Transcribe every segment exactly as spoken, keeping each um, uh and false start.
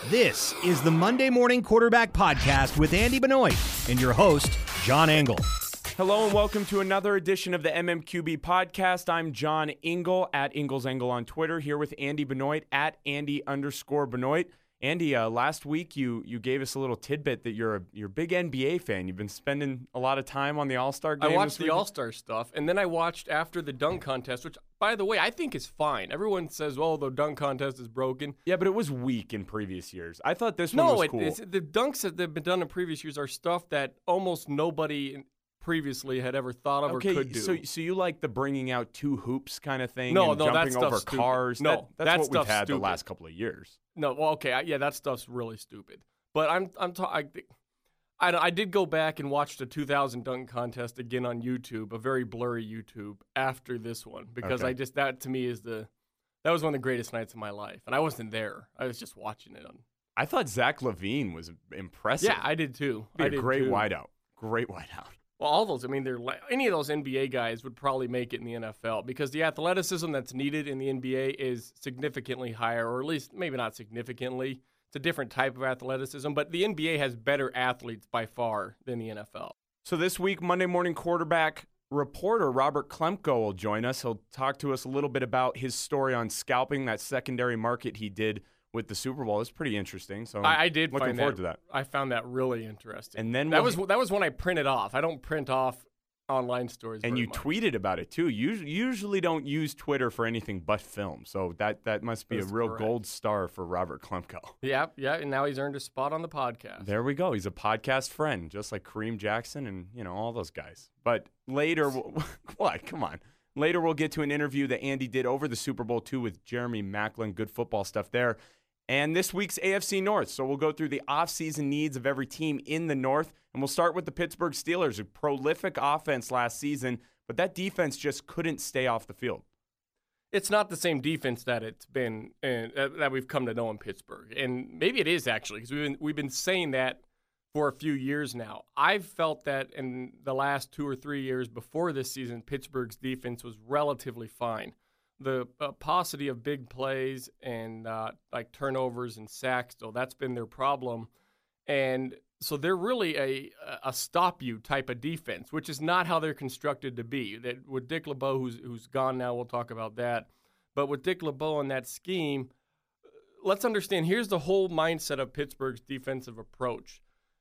This is the Monday Morning Quarterback Podcast with Andy Benoit and your host, John Engel. Hello and welcome to another edition of the M M Q B Podcast. I'm John Engel at Ingalls Engel on Twitter, here with Andy Benoit at Andy underscore Benoit. Andy, uh, last week you you gave us a little tidbit that you're a you're a big N B A fan. You've been spending a lot of time on the All-Star game. I watched this the All-Star stuff, and then I watched after the dunk contest, which, by the way, I think is fine. Everyone says, well, the dunk contest is broken. Yeah, but it was weak in previous years. I thought this one no, was it, cool. it's, the dunks that have been done in previous years are stuff that almost nobody previously had ever thought of okay, or could do. So, so you like the bringing out two hoops kind of thing? No, and no, that jumping stuff's over stupid. cars. No, that, that's that what we've stuff's had stupid. the last couple of years. No, well, okay, I, yeah, that stuff's really stupid. But I'm I'm talking. I, I did go back and watch the two thousand dunk contest again on YouTube, a very blurry YouTube after this one, because Okay. I just that to me is the that was one of the greatest nights of my life, and I wasn't there. I was just watching it on. I thought Zach LaVine was impressive. Yeah, I did too. Be I a did great too. wideout. Great wideout. Well, all those. I mean, they're like, any of those N B A guys would probably make it in the N F L because the athleticism that's needed in the N B A is significantly higher, or at least maybe not significantly. It's a different type of athleticism, but the N B A has better athletes by far than the N F L. So this week, Monday Morning Quarterback reporter Robert Klemko will join us. He'll talk to us a little bit about his story on scalping, that secondary market he did with the Super Bowl. It's pretty interesting. So I, I did looking find forward that, to that. I found that really interesting. And then that we'll- was that was when I printed off. I don't print off online stories. And very you much. tweeted about it too. You usually don't use Twitter for anything but film. So that, that must be That's a real correct. gold star for Robert Klemko. Yeah, yeah, and now he's earned a spot on the podcast. There we go. He's a podcast friend, just like Kareem Jackson and, you know, all those guys. But later, we'll, what? Come on. Later, we'll get to an interview that Andy did over the Super Bowl two with Jeremy Maclin. Good football stuff there. And this week's A F C North. So we'll go through the offseason needs of every team in the North. And we'll start with the Pittsburgh Steelers, a prolific offense last season, but that defense just couldn't stay off the field. It's not the same defense that it's been uh, that we've come to know in Pittsburgh, and maybe it is actually because we've been we've been saying that for a few years now. I've felt that in the last two or three years before this season, Pittsburgh's defense was relatively fine. The uh, paucity of big plays and uh, like turnovers and sacks, though, that's been their problem, and so they're really a a stop you type of defense, which is not how they're constructed to be. That with Dick LeBeau, who's who's gone now, we'll talk about that. But with Dick LeBeau and that scheme, let's understand. Here's the whole mindset of Pittsburgh's defensive approach.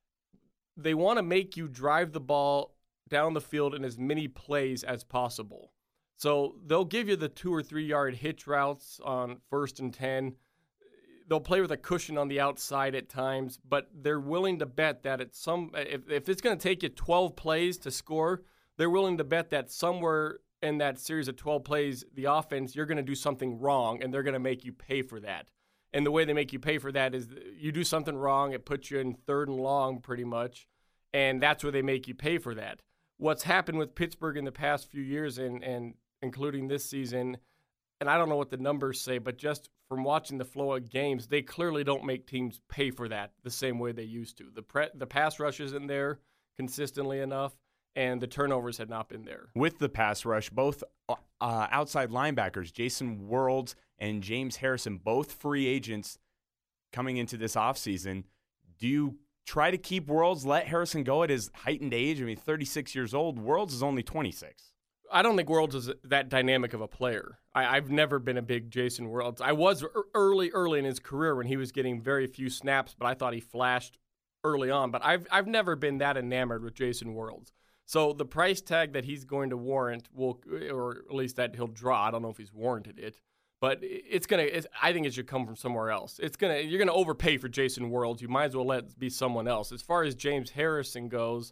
They want to make you drive the ball down the field in as many plays as possible. So they'll give you the two or three yard hitch routes on first and ten. They'll play with a cushion on the outside at times, but they're willing to bet that at some if, if it's going to take you twelve plays to score, they're willing to bet that somewhere in that series of twelve plays, the offense, you're going to do something wrong, and they're going to make you pay for that. And the way they make you pay for that is you do something wrong, it puts you in third and long pretty much, and that's where they make you pay for that. What's happened with Pittsburgh in the past few years, and, and including this season, and I don't know what the numbers say, but just from watching the flow of games, they clearly don't make teams pay for that the same way they used to. The pre- the pass rush isn't there consistently enough, and the turnovers had not been there. With the pass rush, both uh, outside linebackers, Jason Worlds and James Harrison, both free agents coming into this offseason. Do you try to keep Worlds, let Harrison go at his heightened age? I mean, thirty-six years old. Worlds is only twenty-six. I don't think Worlds is that dynamic of a player. I, I've never been a big Jason Worlds. I was early, early in his career when he was getting very few snaps, but I thought he flashed early on. But I've I've never been that enamored with Jason Worlds. So the price tag that he's going to warrant will, or at least that he'll draw. I don't know if he's warranted it, but it's gonna. It's, I think it should come from somewhere else. It's gonna. You're gonna overpay for Jason Worlds. You might as well let it be someone else. As far as James Harrison goes,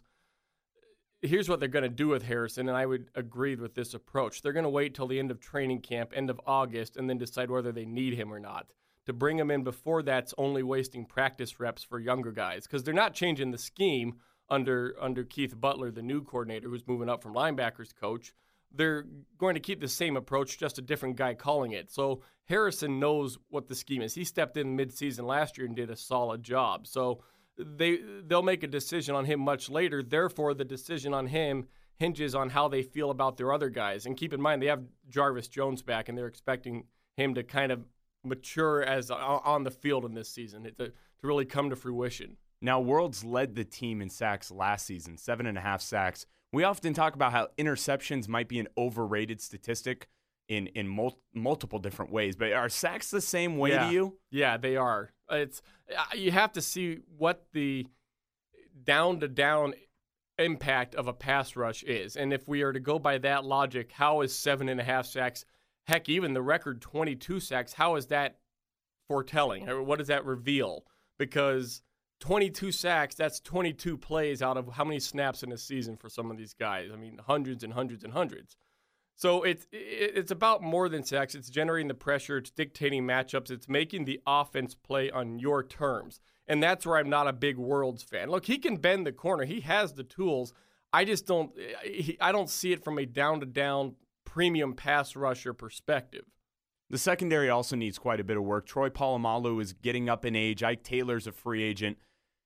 here's what they're going to do with Harrison, and I would agree with this approach. They're going to wait till the end of training camp, end of August, and then decide whether they need him or not. To bring him in before that's only wasting practice reps for younger guys because they're not changing the scheme under under Keith Butler, the new coordinator who's moving up from linebackers coach. They're going to keep the same approach, just a different guy calling it. So Harrison knows what the scheme is. He stepped in midseason last year and did a solid job. So they they'll make a decision on him much later. Therefore, the decision on him hinges on how they feel about their other guys. And keep in mind, they have Jarvis Jones back, and they're expecting him to kind of mature as uh, on the field in this season to, to really come to fruition. Now, Worlds led the team in sacks last season, seven and a half sacks. We often talk about how interceptions might be an overrated statistic in in mul- multiple different ways, but are sacks the same way yeah. to you? Yeah, they are. It's you have to see what the down to down impact of a pass rush is, and if we are to go by that logic, how is seven and a half sacks? Heck, even the record twenty-two sacks. How is that foretelling? What does that reveal? Because twenty-two sacks, that's twenty-two plays out of how many snaps in a season for some of these guys? I mean, hundreds and hundreds and hundreds. So it's it's about more than sacks. It's generating the pressure. It's dictating matchups. It's making the offense play on your terms. And that's where I'm not a big Worlds fan. Look, he can bend the corner. He has the tools. I just don't he, I don't see it from a down-to-down premium pass rusher perspective. The secondary also needs quite a bit of work. Troy Polamalu is getting up in age. Ike Taylor's a free agent.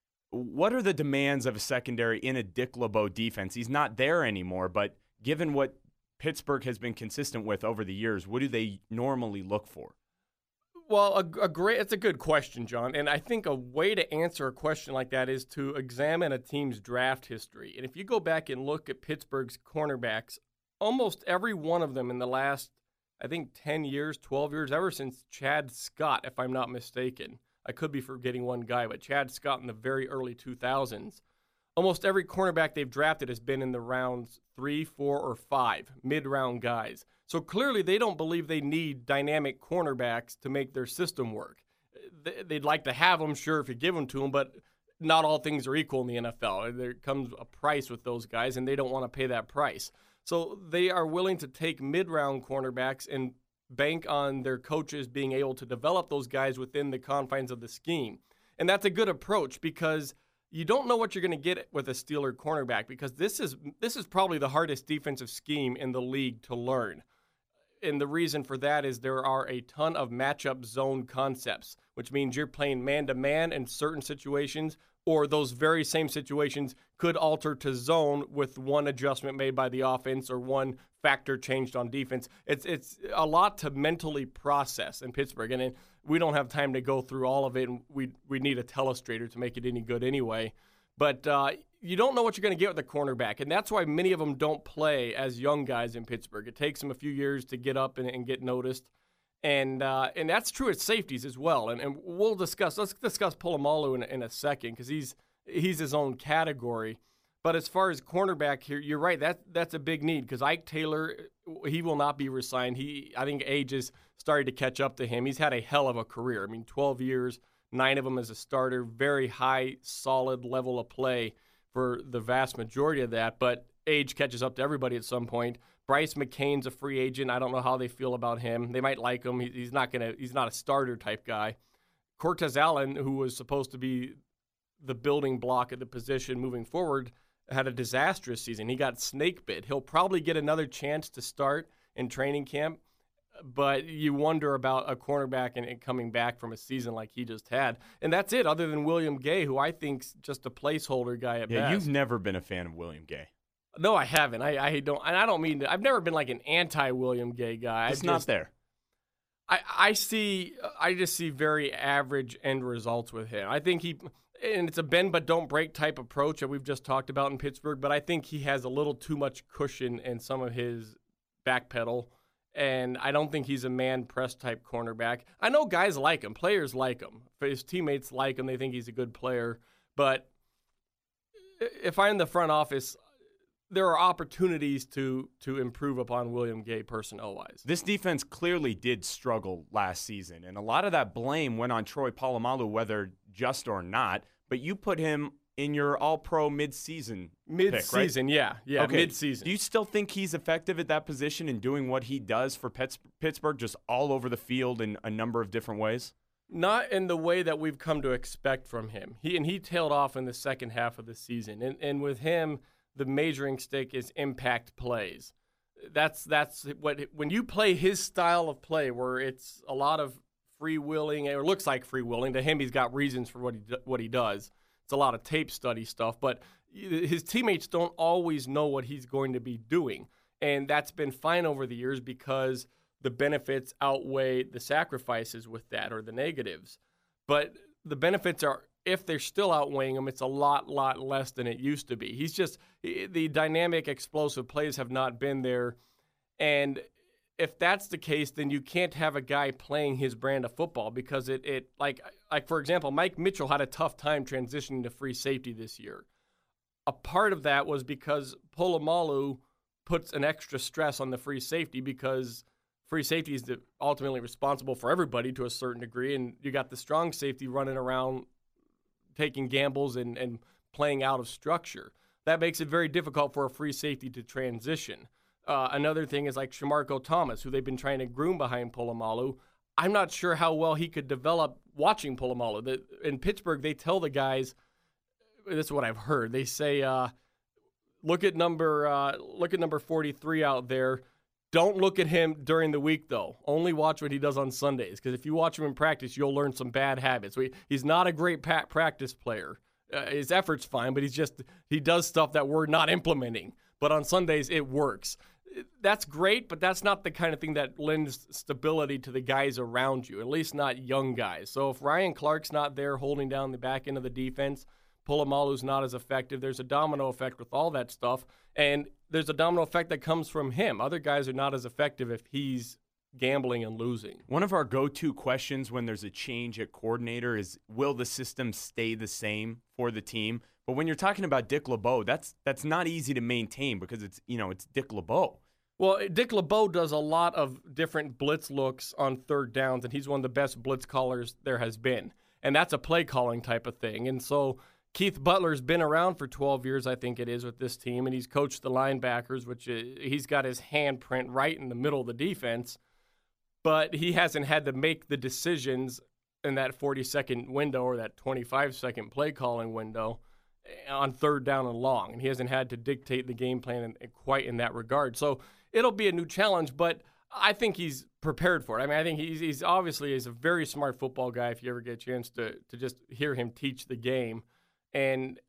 What are the demands of a secondary in a Dick LeBeau defense? He's not there anymore, but given what Pittsburgh has been consistent with over the years, what do they normally look for? Well, a, a great it's a good question, John. And I think a way to answer a question like that is to examine a team's draft history. And if you go back and look at Pittsburgh's cornerbacks, almost every one of them in the last, I think, ten years, twelve years, ever since Chad Scott, if I'm not mistaken. I could be forgetting one guy, but Chad Scott in the very early two thousands. Almost every cornerback they've drafted has been in the rounds three, four, or five, mid-round guys. So clearly they don't believe they need dynamic cornerbacks to make their system work. They'd like to have them, sure, if you give them to them, but not all things are equal in the N F L. There comes a price with those guys, and they don't want to pay that price. So they are willing to take mid-round cornerbacks and bank on their coaches being able to develop those guys within the confines of the scheme. And that's a good approach because you don't know what you're going to get with a Steeler cornerback because this is this is probably the hardest defensive scheme in the league to learn. And the reason for that is there are a ton of matchup zone concepts, which means you're playing man-to-man in certain situations, or those very same situations could alter to zone with one adjustment made by the offense or one factor changed on defense. It's it's a lot to mentally process in Pittsburgh, and it, we don't have time to go through all of it, and we we need a telestrator to make it any good anyway. But uh, you don't know what you're going to get with a cornerback, and that's why many of them don't play as young guys in Pittsburgh. It takes them a few years to get up and, and get noticed, and uh, and that's true at safeties as well. And, and we'll discuss. Let's discuss Polamalu in, in a second because he's he's his own category. But as far as cornerback here, you're right. That that's a big need because Ike Taylor, he will not be re-signed. He, I think age is starting to catch up to him. He's had a hell of a career. I mean, twelve years, nine of them as a starter, very high, solid level of play for the vast majority of that. But age catches up to everybody at some point. Bryce McCain's a free agent. I don't know how they feel about him. They might like him. He, he's not gonna. He's not a starter type guy. Cortez Allen, who was supposed to be the building block at the position moving forward, had a disastrous season. He got snake bit. He'll probably get another chance to start in training camp, but you wonder about a cornerback and, and coming back from a season like he just had. And that's it, other than William Gay, who I think's just a placeholder guy at yeah, best. You've never been a fan of William Gay. No, I haven't. I, I don't, and I don't mean to, I've never been like an anti-William Gay guy. It's I've not just, there. I, I see, I just see very average end results with him. I think he, and it's a bend but don't break type approach that we've just talked about in Pittsburgh, but I think he has a little too much cushion in some of his backpedal, and I don't think he's a man-press type cornerback. I know guys like him. Players like him. His teammates like him. They think he's a good player. But if I'm in the front office, there are opportunities to to improve upon William Gay personnel-wise. This defense clearly did struggle last season, and a lot of that blame went on Troy Polamalu, whether just or not, but you put him in your all-pro mid-season Mid-season, pick, right? yeah. Yeah, okay. mid-season. Do you still think he's effective at that position and doing what he does for Pitts- Pittsburgh just all over the field in a number of different ways? Not in the way that we've come to expect from him. He And he tailed off in the second half of the season, and, and with him, the measuring stick is impact plays. That's that's what when you play his style of play, where it's a lot of free-willing, or looks like free-willing. To him, he's got reasons for what he what he does. It's a lot of tape study stuff, but his teammates don't always know what he's going to be doing, and that's been fine over the years because the benefits outweigh the sacrifices with that or the negatives. But the benefits are, if they're still outweighing him, it's a lot, lot less than it used to be. He's just, the dynamic, explosive plays have not been there. And if that's the case, then you can't have a guy playing his brand of football because it, it like, like for example, Mike Mitchell had a tough time transitioning to free safety this year. A part of that was because Polamalu puts an extra stress on the free safety because free safety is the, ultimately responsible for everybody to a certain degree, and you got the strong safety running around taking gambles and, and playing out of structure. That makes it very difficult for a free safety to transition. Uh, another thing is like Shamarko Thomas, who they've been trying to groom behind Polamalu. I'm not sure how well he could develop watching Polamalu. The, in Pittsburgh, they tell the guys, this is what I've heard, they say, uh, look at number uh, look at number forty-three out there. Don't look at him during the week, though. Only watch what he does on Sundays, because if you watch him in practice, you'll learn some bad habits. We, he's not a great pa- practice player. Uh, his effort's fine, but he's just he does stuff that we're not implementing. But on Sundays, it works. That's great, but that's not the kind of thing that lends stability to the guys around you, at least not young guys. So if Ryan Clark's not there holding down the back end of the defense, Polamalu's not as effective. There's a domino effect with all that stuff, and there's a domino effect that comes from him. Other guys are not as effective if he's gambling and losing. One of our go-to questions when there's a change at coordinator is, will the system stay the same for the team? But when you're talking about Dick LeBeau, that's that's not easy to maintain because it's, you know, it's Dick LeBeau. Well, Dick LeBeau does a lot of different blitz looks on third downs, and he's one of the best blitz callers there has been. And that's a play calling type of thing. And so Keith Butler's been around for twelve years, I think it is, with this team, and he's coached the linebackers, which is, he's got his handprint right in the middle of the defense. But he hasn't had to make the decisions in that forty-second window or that twenty-five-second play calling window on third down and long. And he hasn't had to dictate the game plan in, in quite in that regard. So it'll be a new challenge, but I think he's prepared for it. I mean, I think he's, he's obviously he's a very smart football guy if you ever get a chance to to just hear him teach the game. And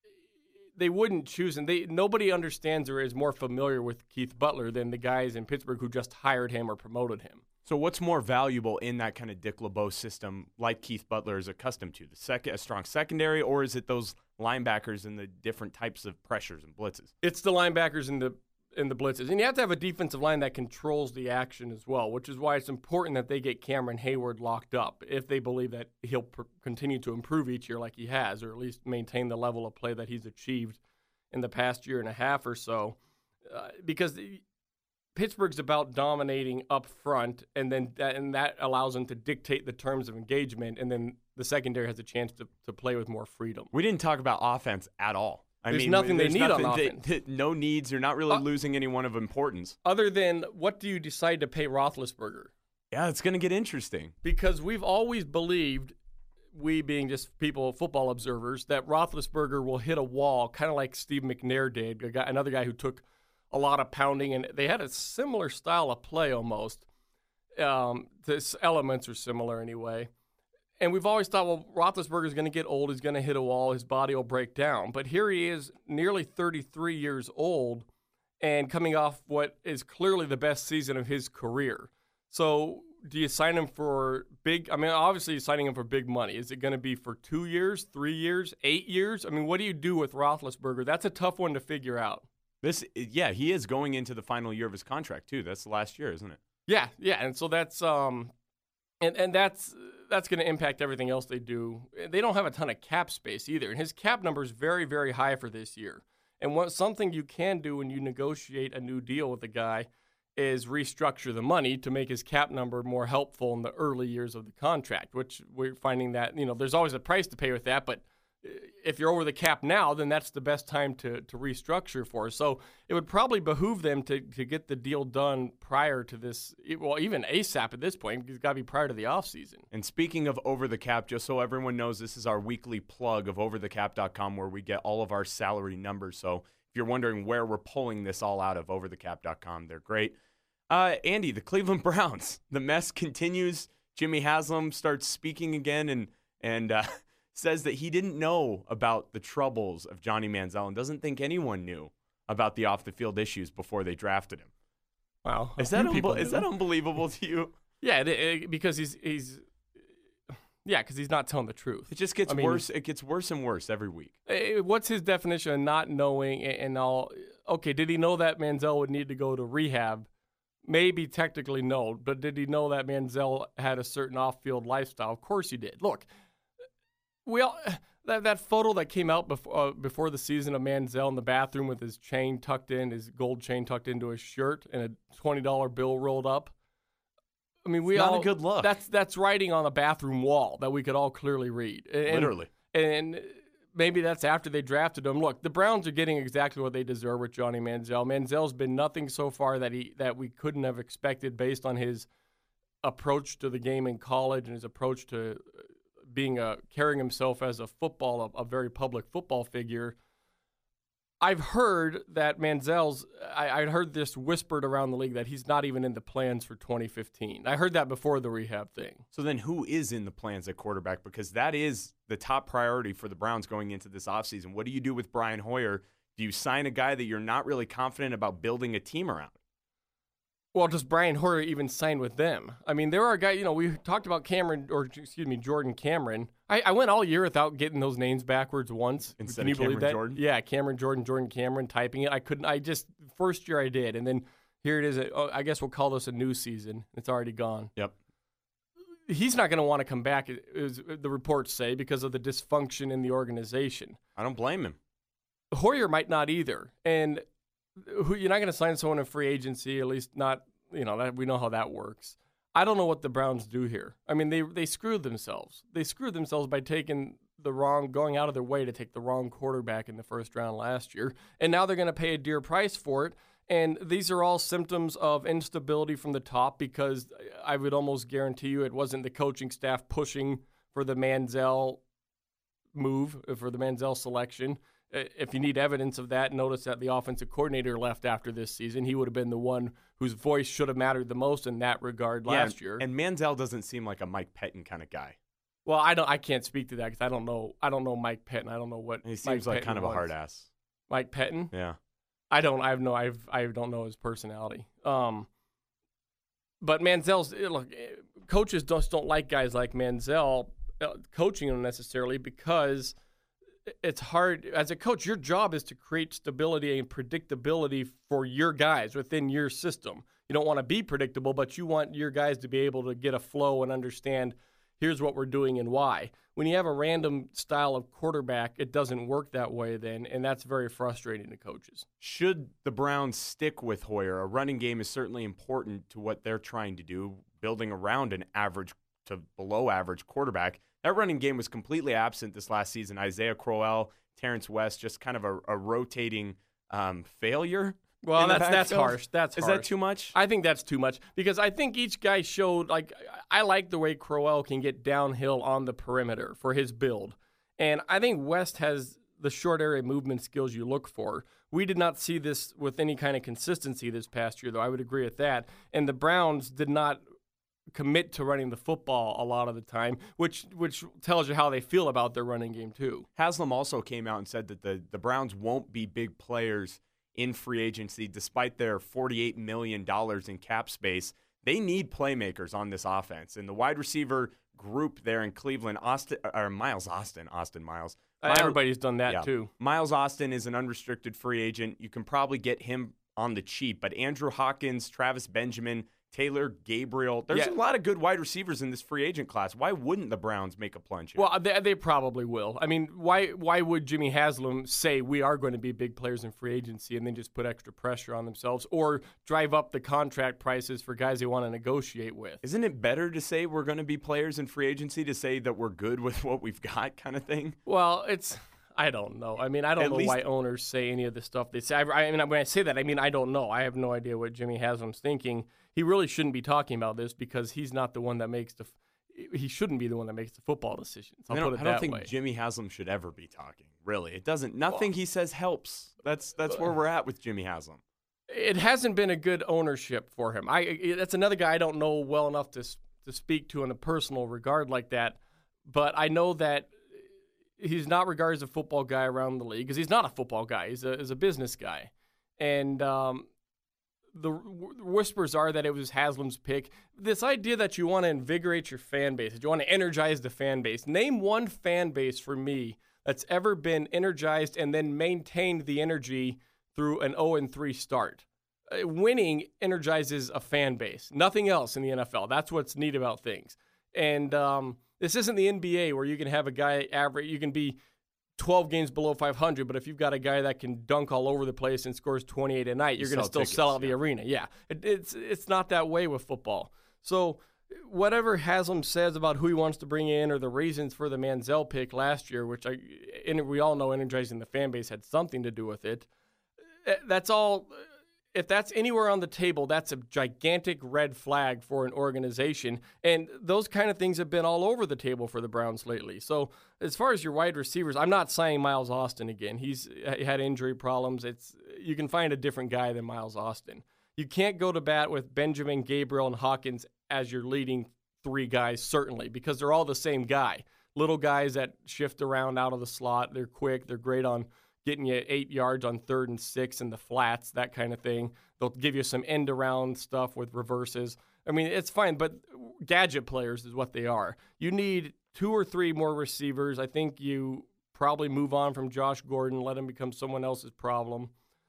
they wouldn't choose him. They, nobody understands or is more familiar with Keith Butler than the guys in Pittsburgh who just hired him or promoted him. So what's more valuable in that kind of Dick LeBeau system like Keith Butler is accustomed to? The sec- a strong secondary, or is it those linebackers and the different types of pressures and blitzes? It's the linebackers and the and the blitzes. And you have to have a defensive line that controls the action as well, which is why it's important that they get Cameron Hayward locked up if they believe that he'll pr- continue to improve each year like he has, or at least maintain the level of play that he's achieved in the past year and a half or so. Uh, because the, Pittsburgh's about dominating up front, and then that, and that allows them to dictate the terms of engagement, and then the secondary has a chance to, to play with more freedom. We didn't talk about offense at all. I there's mean, nothing there's they need nothing on that, offense. that, no needs. You're not really uh, losing anyone of importance. Other than, what do you decide to pay Roethlisberger? Yeah, it's going to get interesting. Because we've always believed, we being just people, football observers, that Roethlisberger will hit a wall, kind of like Steve McNair did, a guy, another guy who took a lot of pounding, and they had a similar style of play almost. Um, the elements are similar anyway. And we've always thought, well, Roethlisberger's going to get old. He's going to hit a wall. His body will break down. But here he is, nearly thirty-three years old, and coming off what is clearly the best season of his career. So do you sign him for big? I mean, obviously you're signing him for big money. Is it going to be for two years, three years, eight years? I mean, what do you do with Roethlisberger? That's a tough one to figure out. This, yeah, he is going into the final year of his contract too. That's the last year, isn't it? Yeah, yeah, and so that's um, and and that's that's going to impact everything else they do. They don't have a ton of cap space either, and his cap number is very, very high for this year. And what something you can do when you negotiate a new deal with a guy is restructure the money to make his cap number more helpful in the early years of the contract. Which we're finding that you know there's always a price to pay with that, but if you're over the cap now, then that's the best time to, to restructure for. So it would probably behoove them to, to get the deal done prior to this, well, even ASAP at this point. It's got to be prior to the offseason. And speaking of Over the Cap, just so everyone knows, this is our weekly plug of over the cap dot com where we get all of our salary numbers. So if you're wondering where we're pulling this all out of, over the cap dot com, they're great. Uh, Andy, the Cleveland Browns, the mess continues. Jimmy Haslam starts speaking again and and uh, says that he didn't know about the troubles of Johnny Manziel and doesn't think anyone knew about the off-the-field issues before they drafted him. Wow. Is that Few people unbe- is do. that unbelievable to you? Yeah, it, it, because he's he's yeah, because he's not telling the truth. It just gets I mean, worse. It gets worse and worse every week. Eh, What's his definition of not knowing and and all? Okay, did he know that Manziel would need to go to rehab? Maybe technically no, but did he know that Manziel had a certain off-field lifestyle? Of course he did. Look, we all that that photo that came out before uh, before the season of Manziel in the bathroom with his chain tucked in, his gold chain tucked into his shirt, and a twenty dollar bill rolled up. I mean, we It's not all a good look. That's that's writing on a bathroom wall that we could all clearly read. And, Literally. and maybe that's after they drafted him. Look, the Browns are getting exactly what they deserve with Johnny Manziel. Manziel's been nothing so far that he that we couldn't have expected based on his approach to the game in college and his approach to being a carrying himself as a football, a, a very public football figure. I've heard that Manziel's, I, I heard this whispered around the league that he's not even in the plans for twenty fifteen. I heard that before the rehab thing. So then who is in the plans at quarterback? Because that is the top priority for the Browns going into this offseason. What do you do with Brian Hoyer? Do you sign a guy that you're not really confident about building a team around? Well, does Brian Hoyer even sign with them? I mean, there are guys, you know, we talked about Cameron, or excuse me, Jordan Cameron. I, I went all year without getting those names backwards once. Instead Can you of believe Cameron that? Jordan? Yeah, Cameron Jordan, Jordan Cameron, typing it. I couldn't, I just, first year I did. And then here it is. Oh, I guess we'll call this a new season. It's already gone. Yep. He's not going to want to come back, as the reports say, because of the dysfunction in the organization. I don't blame him. Hoyer might not either. And who, you're not going to sign someone in free agency, at least not, you know, that we know how that works. I don't know what the Browns do here. I mean, they they screwed themselves. They screwed themselves by taking the wrong, going out of their way to take the wrong quarterback in the first round last year. And now they're going to pay a dear price for it. And these are all symptoms of instability from the top, because I would almost guarantee you it wasn't the coaching staff pushing for the Manziel move, for the Manziel selection. If you need evidence of that, notice that the offensive coordinator left after this season. He would have been the one whose voice should have mattered the most in that regard last yeah, year. And Manziel doesn't seem like a Mike Pettin kind of guy. Well, I don't. I can't speak to that because I don't know. I don't know Mike Pettin. I don't know what He seems Mike like Pettin kind of a was. hard ass. Mike Pettin. Yeah. I don't. I have no. I've. I don't know his personality. Um. But Manziel's look. Coaches just don't like guys like Manziel uh, coaching them necessarily, because it's hard. As a coach, your job is to create stability and predictability for your guys within your system. You don't want to be predictable, but you want your guys to be able to get a flow and understand, here's what we're doing and why. When you have a random style of quarterback, it doesn't work that way then, and that's very frustrating to coaches. Should the Browns stick with Hoyer? A running game is certainly important to what they're trying to do, building around an average to below average quarterback. That running game was completely absent this last season. Isaiah Crowell, Terrence West, just kind of a, a rotating um, failure. Well, in the that's that's backfield. harsh. That's Is harsh. that too much? I think that's too much, because I think each guy showed, like, I like the way Crowell can get downhill on the perimeter for his build. And I think West has the short area movement skills you look for. We did not see this with any kind of consistency this past year, though. I would agree with that. And the Browns did not commit to running the football a lot of the time, which which tells you how they feel about their running game too. Haslam also came out and said that the, the Browns won't be big players in free agency despite their forty-eight million dollars in cap space. They need playmakers on this offense. And the wide receiver group there in Cleveland, Austin or Miles Austin, Austin Miles. Miles Everybody's done that yeah. too. Miles Austin is an unrestricted free agent. You can probably get him on the cheap, but Andrew Hawkins, Travis Benjamin, Taylor Gabriel, there's Yeah. a lot of good wide receivers in this free agent class. Why wouldn't the Browns make a plunge here? Well, they, they probably will. I mean, why why would Jimmy Haslam say we are going to be big players in free agency and then just put extra pressure on themselves, or drive up the contract prices for guys they want to negotiate with? Isn't it better to say we're going to be players in free agency, to say that we're good with what we've got kind of thing? Well, it's I don't know. I mean, I don't At know least- why owners say any of the stuff they say. I, I mean, when I say that, I mean I don't know. I have no idea what Jimmy Haslam's thinking. He really shouldn't be talking about this, because he's not the one that makes the. He shouldn't be the one that makes the football decisions. I'll I don't, put it I don't that think way. Jimmy Haslam should ever be talking. Really, it doesn't. Nothing he says helps. That's that's where we're at with Jimmy Haslam. It hasn't been a good ownership for him. I that's another guy I don't know well enough to to speak to in a personal regard like that, but I know that he's not regarded as a football guy around the league, because he's not a football guy. He's a he's a business guy, and um, the whispers are that it was Haslam's pick. This idea that you want to invigorate your fan base, that you want to energize the fan base. Name one fan base for me that's ever been energized and then maintained the energy through an oh and three start. Uh, winning energizes a fan base. Nothing else in the N F L. That's what's neat about things. And um, this isn't the N B A where you can have a guy average, you can be twelve games below five hundred, but if you've got a guy that can dunk all over the place and scores twenty-eight a night, you're going to still tickets, sell out yeah. the arena. Yeah, it, it's it's not that way with football. So whatever Haslam says about who he wants to bring in or the reasons for the Manziel pick last year, which I and we all know energizing the fan base had something to do with it, that's all. If that's anywhere on the table, that's a gigantic red flag for an organization. And those kind of things have been all over the table for the Browns lately. So as far as your wide receivers, I'm not saying Miles Austin again. He's had injury problems. It's you can find a different guy than Miles Austin. You can't go to bat with Benjamin, Gabriel, and Hawkins as your leading three guys, certainly, because they're all the same guy. Little guys that shift around out of the slot. They're quick. They're great on getting you eight yards on third and six in the flats, that kind of thing. They'll give you some end-around stuff with reverses. I mean, it's fine, but gadget players is what they are. You need two or three more receivers. I think you probably move on from Josh Gordon, let him become someone else's problem,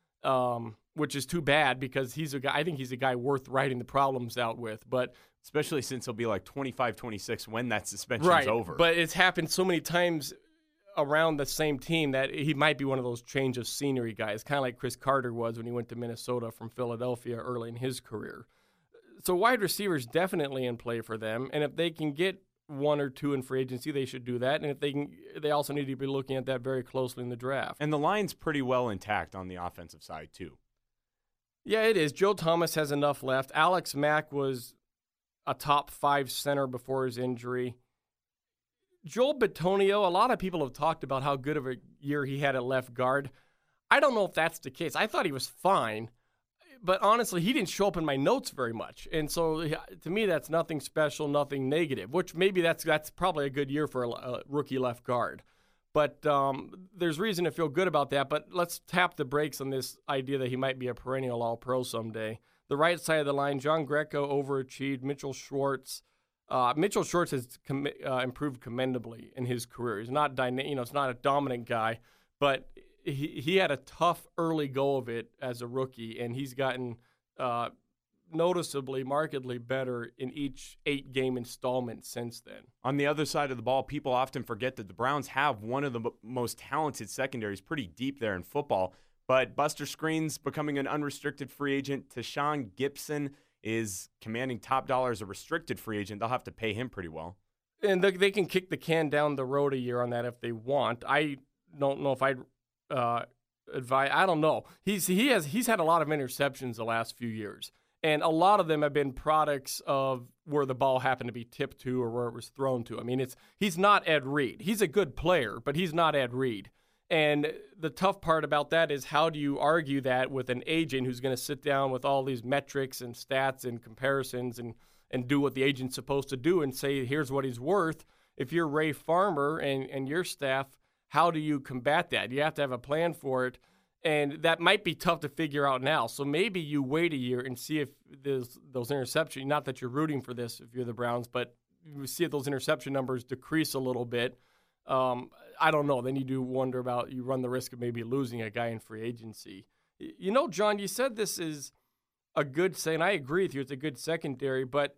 um, which is too bad because he's a guy. I think he's a guy worth writing the problems out with. But especially since he'll be like twenty-five, twenty-six when that suspension's right, over. But it's happened so many times around the same team that he might be one of those change of scenery guys, kind of like Chris Carter was when he went to Minnesota from Philadelphia early in his career. So wide receivers definitely in play for them, and if they can get one or two in free agency, they should do that. And if they can, they also need to be looking at that very closely in the draft. And the line's pretty well intact on the offensive side too. Yeah, it is. Joe Thomas has enough left. Alex Mack was a top five center before his injury. Joel Bitonio, a lot of people have talked about how good of a year he had at left guard. I don't know if that's the case. I thought he was fine, but honestly, he didn't show up in my notes very much. And so to me, that's nothing special, nothing negative, which maybe that's that's probably a good year for a, a rookie left guard. But um, there's reason to feel good about that. But let's tap the brakes on this idea that he might be a perennial All-Pro someday. The right side of the line, John Greco overachieved, Mitchell Schwartz. Uh, Mitchell Schwartz has com- uh, improved commendably in his career. He's not, dyna- you know, it's not a dominant guy, but he he had a tough early go of it as a rookie, and he's gotten uh, noticeably, markedly better in each eight-game installment since then. On the other side of the ball, people often forget that the Browns have one of the m- most talented secondaries, pretty deep there in football. But Buster Skrine's becoming an unrestricted free agent. Tashawn Gibson is commanding top dollar as a restricted free agent. They'll have to pay him pretty well. And they, they can kick the can down the road a year on that if they want. I don't know if I'd uh, advise. I don't know. He's he has he's had a lot of interceptions the last few years, and a lot of them have been products of where the ball happened to be tipped to or where it was thrown to. I mean, it's he's not Ed Reed. He's a good player, but he's not Ed Reed. And the tough part about that is how do you argue that with an agent who's going to sit down with all these metrics and stats and comparisons and, and do what the agent's supposed to do and say, here's what he's worth. If you're Ray Farmer and, and your staff, how do you combat that? You have to have a plan for it. And that might be tough to figure out now. So maybe you wait a year and see if there's those interceptions, not that you're rooting for this if you're the Browns, but you see if those interception numbers decrease a little bit. Um, I don't know. Then you do wonder about, you run the risk of maybe losing a guy in free agency. You know, John, you said this is a good, say, and I agree with you, it's a good secondary, but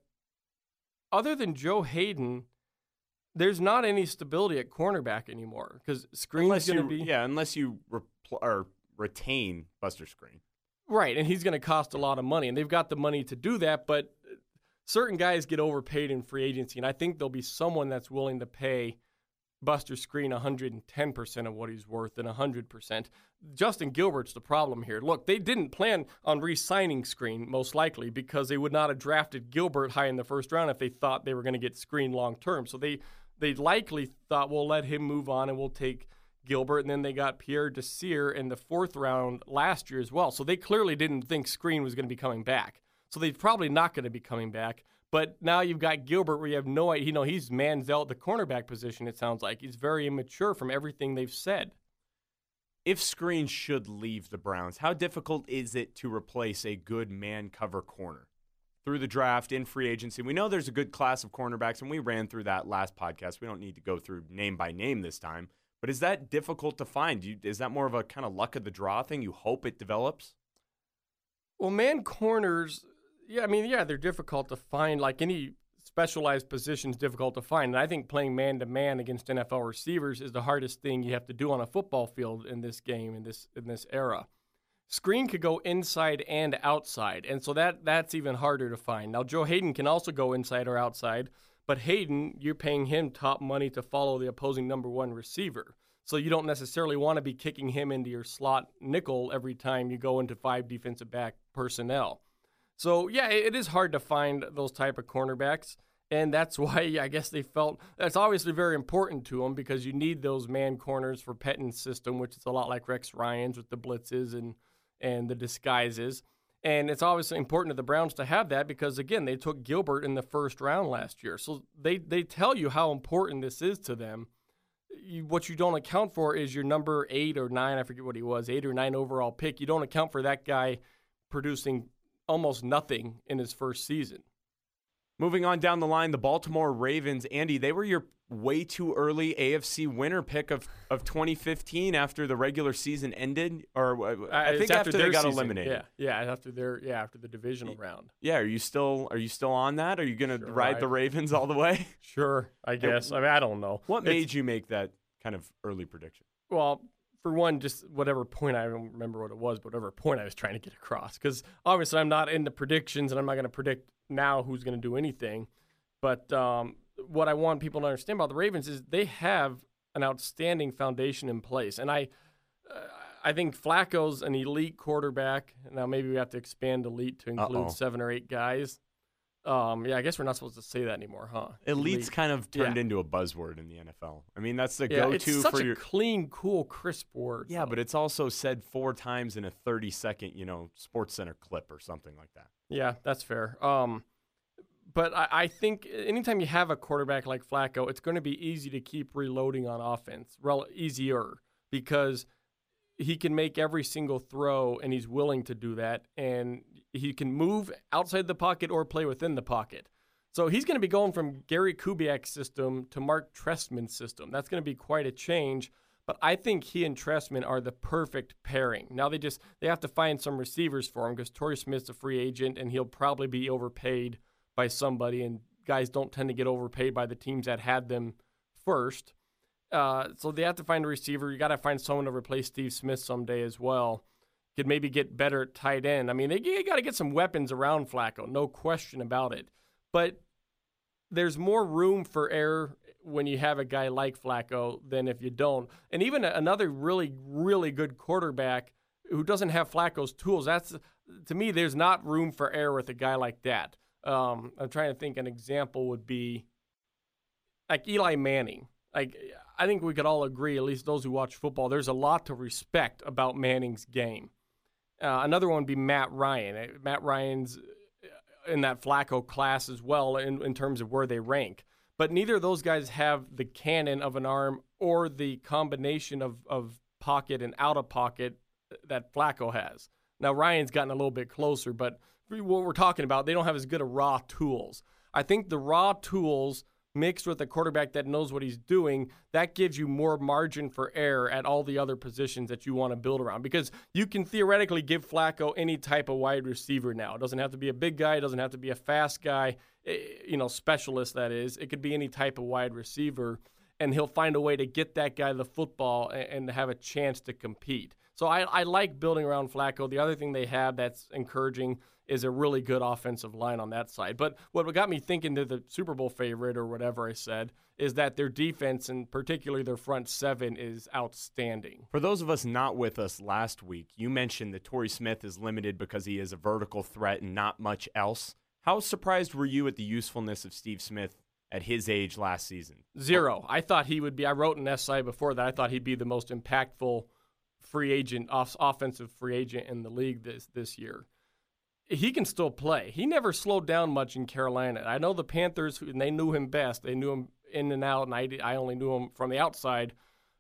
other than Joe Hayden, there's not any stability at cornerback anymore because Skrine's going to be. Yeah, unless you re- or retain Buster Skrine. Right, and he's going to cost a lot of money, and they've got the money to do that, but certain guys get overpaid in free agency, and I think there'll be someone that's willing to pay Buster Skrine one hundred ten percent of what he's worth and one hundred percent. Justin Gilbert's the problem here. Look, they didn't plan on re-signing Skrine, most likely, because they would not have drafted Gilbert high in the first round if they thought they were going to get Skrine long-term. So they, they likely thought, we'll let him move on and we'll take Gilbert. And then they got Pierre Desir in the fourth round last year as well. So they clearly didn't think Skrine was going to be coming back. So they're probably not going to be coming back. But now you've got Gilbert where you have no idea. You know, he's Manziel at the cornerback position, it sounds like. He's very immature from everything they've said. if Screen should leave the Browns, how difficult is it to replace a good man cover corner? Through the draft, in free agency, we know there's a good class of cornerbacks, and we ran through that last podcast. We don't need to go through name by name this time. But is that difficult to find? You, is that more of a kind of luck of the draw thing? You hope it develops? Well, man corners, yeah, I mean, yeah, they're difficult to find. Like any specialized position is difficult to find. And I think playing man-to-man against N F L receivers is the hardest thing you have to do on a football field in this game, in this in this era. Screen could go inside and outside, and so that that's even harder to find. Now, Joe Hayden can also go inside or outside, but Hayden, you're paying him top money to follow the opposing number one receiver. So you don't necessarily want to be kicking him into your slot nickel every time you go into five defensive back personnel. So, yeah, it is hard to find those type of cornerbacks, and that's why I guess they felt that's obviously very important to them because you need those man corners for Pettine's system, which is a lot like Rex Ryan's with the blitzes and and the disguises. And it's obviously important to the Browns to have that because, again, they took Gilbert in the first round last year. So they, they tell you how important this is to them. You, what you don't account for is your number eight or nine, I forget what he was, eight or nine overall pick. You don't account for that guy producing almost nothing in his first season. Moving on down the line, the Baltimore Ravens, Andy, they were your way too early A F C winner pick of, of twenty fifteen after the regular season ended, or uh, I uh, think after, after they got season. eliminated. Yeah, yeah, after their yeah after the divisional round. Yeah, are you still are you still on that? Are you going to Sure, ride I, the Ravens all the way? Sure, I guess. I mean, I don't know. What It's, made you make that kind of early prediction? Well, for one, just whatever point, I don't remember what it was, but whatever point I was trying to get across. Because obviously I'm not into predictions, and I'm not going to predict now who's going to do anything. But um, what I want people to understand about the Ravens is they have an outstanding foundation in place. And I uh, I think Flacco's an elite quarterback. Now maybe we have to expand elite to include Uh-oh. seven or eight guys. Um, yeah, I guess we're not supposed to say that anymore, huh? Elite's Elite. kind of turned Yeah. into a buzzword in the N F L. I mean, that's the Yeah, go-to it's such for a your clean, cool, crisp word. Yeah, but it's also said four times in a thirty-second, you know, Sports Center clip or something like that. Yeah, that's fair. Um, but I, I think anytime you have a quarterback like Flacco, it's going to be easy to keep reloading on offense, rel- easier, because he can make every single throw, and he's willing to do that, and he can move outside the pocket or play within the pocket. So he's going to be going from Gary Kubiak's system to Mark Trestman's system. That's going to be quite a change. But I think he and Trestman are the perfect pairing. Now they just they have to find some receivers for him because Torrey Smith's a free agent and he'll probably be overpaid by somebody. And guys don't tend to get overpaid by the teams that had them first. Uh, so they have to find a receiver. You got to find someone to replace Steve Smith someday as well. Could maybe get better at tight end. I mean, they, they got to get some weapons around Flacco, no question about it. But there's more room for error when you have a guy like Flacco than if you don't. And even another really, really good quarterback who doesn't have Flacco's tools, that's to me, there's not room for error with a guy like that. Um, I'm trying to think an example would be like Eli Manning. Like I think we could all agree, at least those who watch football, there's a lot to respect about Manning's game. Uh, another one would be Matt Ryan. Matt Ryan's in that Flacco class as well in, in terms of where they rank. But neither of those guys have the cannon of an arm or the combination of, of pocket and out of pocket that Flacco has. Now, Ryan's gotten a little bit closer, but what we're talking about, they don't have as good a raw tools. I think the raw tools mixed with a quarterback that knows what he's doing, that gives you more margin for error at all the other positions that you want to build around. Because you can theoretically give Flacco any type of wide receiver now. It doesn't have to be a big guy. It doesn't have to be a fast guy, you know, specialist, that is. It could be any type of wide receiver, and he'll find a way to get that guy the football and, and have a chance to compete. So I, I like building around Flacco. The other thing they have that's encouraging is a really good offensive line on that side. But what got me thinking they're the Super Bowl favorite or whatever I said is that their defense, and particularly their front seven, is outstanding. For those of us not with us last week, you mentioned that Torrey Smith is limited because he is a vertical threat and not much else. How surprised were you at the usefulness of Steve Smith at his age last season? Zero. I thought he would be, I wrote in S I before that, I thought he'd be the most impactful free agent, off, offensive free agent in the league this, this year. He can still play. He never slowed down much in Carolina. I know the Panthers, and they knew him best. They knew him in and out, and I, I only knew him from the outside.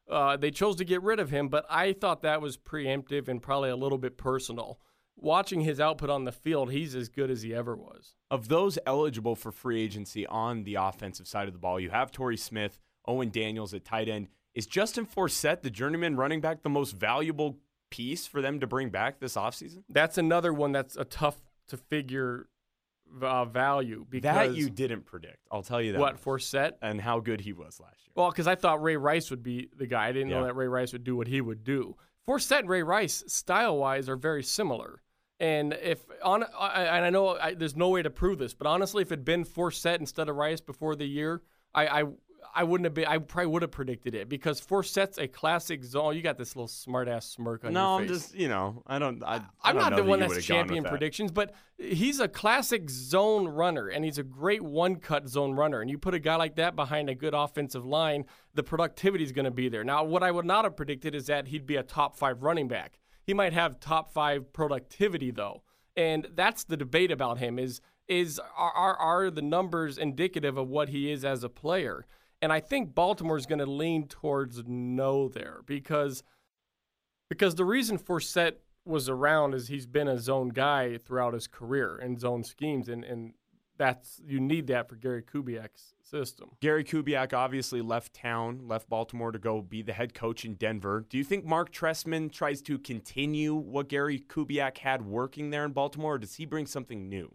Uh, they chose to get rid of him, but I thought that was preemptive and probably a little bit personal. Watching his output on the field, he's as good as he ever was. Of those eligible for free agency on the offensive side of the ball, you have Torrey Smith, Owen Daniels at tight end. Is Justin Forsett, the journeyman running back, the most valuable piece for them to bring back this offseason? That's another one that's a tough to figure uh, value. Because that you didn't predict. I'll tell you that. What, Forsett? And how good he was last year. Well, because I thought Ray Rice would be the guy. I didn't Yeah. know that Ray Rice would do what he would do. Forsett and Ray Rice, style-wise, are very similar. And if on, I, and I know I, there's no way to prove this, but honestly, if it had been Forsett instead of Rice before the year, I, I I wouldn't have been. I probably would have predicted it because Forsett's a classic zone. You got this little smart ass smirk on no, your face. I'm just, you know, I don't. I, I I'm don't not know the that one you that's would've gone champion with that. predictions, but he's a classic zone runner, and he's a great one-cut zone runner. And you put a guy like that behind a good offensive line, the productivity is going to be there. Now, what I would not have predicted is that he'd be a top five running back. He might have top five productivity, though. And that's the debate about him is is are, are are the numbers indicative of what he is as a player? And I think Baltimore is going to lean towards no there because because the reason Forsett was around is he's been a zone guy throughout his career in zone schemes, and, and that's you need that for Gary Kubiak's system. Gary Kubiak obviously left town, left Baltimore to go be the head coach in Denver. Do you think Mark Trestman tries to continue what Gary Kubiak had working there in Baltimore, or does he bring something new?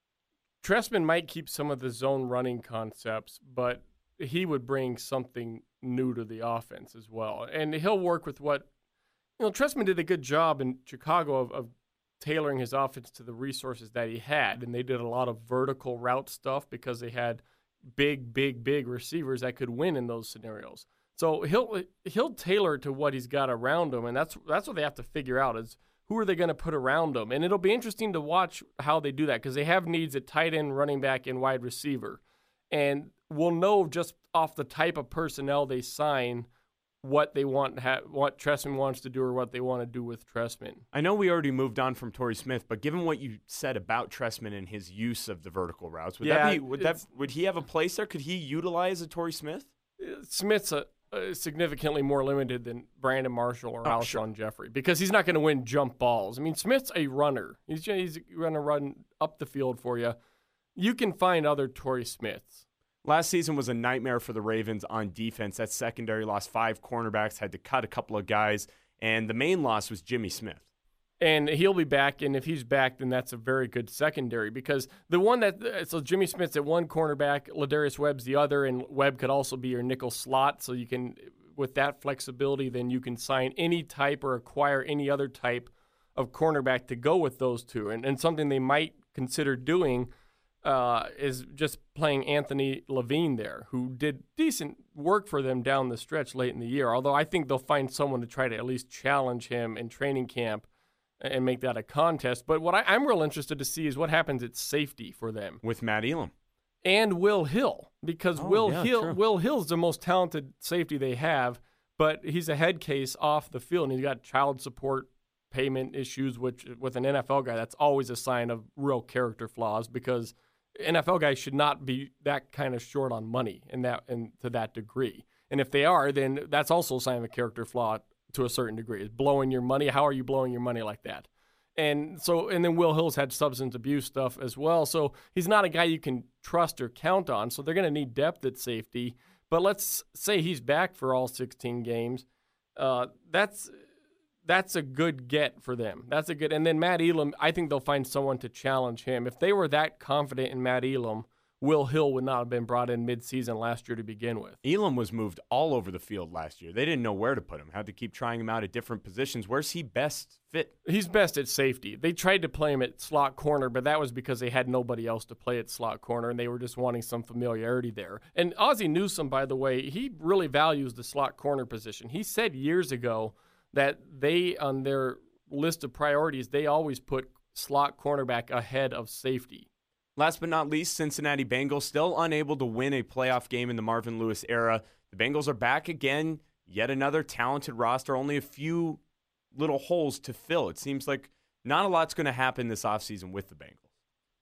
Trestman might keep some of the zone running concepts, but he would bring something new to the offense as well. And he'll work with what, you know, Trestman did a good job in Chicago of, of tailoring his offense to the resources that he had. And they did a lot of vertical route stuff because they had big, big, big receivers that could win in those scenarios. So he'll he'll tailor it to what he's got around him, and that's that's what they have to figure out is who are they going to put around him. And it'll be interesting to watch how they do that because they have needs at tight end, running back, and wide receiver. And we'll know just off the type of personnel they sign what they want, ha- what Trestman wants to do or what they want to do with Trestman. I know we already moved on from Torrey Smith, but given what you said about Trestman and his use of the vertical routes, would Yeah, that be would that would he have a place there? Could he utilize a Torrey Smith? Smith's a, a significantly more limited than Brandon Marshall or Oh, Alshon sure. Jeffrey because he's not going to win jump balls. I mean, Smith's a runner. He's he's going to run up the field for you. You can find other Torrey Smiths. Last season was a nightmare for the Ravens on defense. That secondary lost five cornerbacks, had to cut a couple of guys, and the main loss was Jimmy Smith. And he'll be back, and if he's back, then that's a very good secondary because the one that – so Jimmy Smith's at one cornerback, Ladarius Webb's the other, and Webb could also be your nickel slot. So you can – with that flexibility, then you can sign any type or acquire any other type of cornerback to go with those two. And, and something they might consider doing uh, is just playing Anthony Levine there, who did decent work for them down the stretch late in the year, although I think they'll find someone to try to at least challenge him in training camp and make that a contest. But what I, I'm real interested to see is what happens at safety for them. With Matt Elam. And Will Hill, because Oh, Will yeah, Hill true. Will Hill's the most talented safety they have, but he's a head case off the field, and he's got child support payment issues, which with an N F L guy, that's always a sign of real character flaws because N F L guys should not be that kind of short on money in that and to that degree. And if they are, then that's also a sign of a character flaw to a certain degree. Is blowing your money. How are you blowing your money like that? And so, and then Will Hill's had substance abuse stuff as well. So he's not a guy you can trust or count on. So they're going to need depth at safety. But let's say he's back for all sixteen games. Uh, that's that's a good get for them. That's a good. And then Matt Elam, I think they'll find someone to challenge him. If they were that confident in Matt Elam, Will Hill would not have been brought in midseason last year to begin with. Elam was moved all over the field last year. They didn't know where to put him. Had to keep trying him out at different positions. Where's he best fit? He's best at safety. They tried to play him at slot corner, but that was because they had nobody else to play at slot corner, and they were just wanting some familiarity there. And Ozzie Newsome, by the way, he really values the slot corner position. He said years ago that they, on their list of priorities, they always put slot cornerback ahead of safety. Last but not least, Cincinnati Bengals still unable to win a playoff game in the Marvin Lewis era. The Bengals are back again, yet another talented roster, only a few little holes to fill. It seems like not a lot's going to happen this offseason with the Bengals.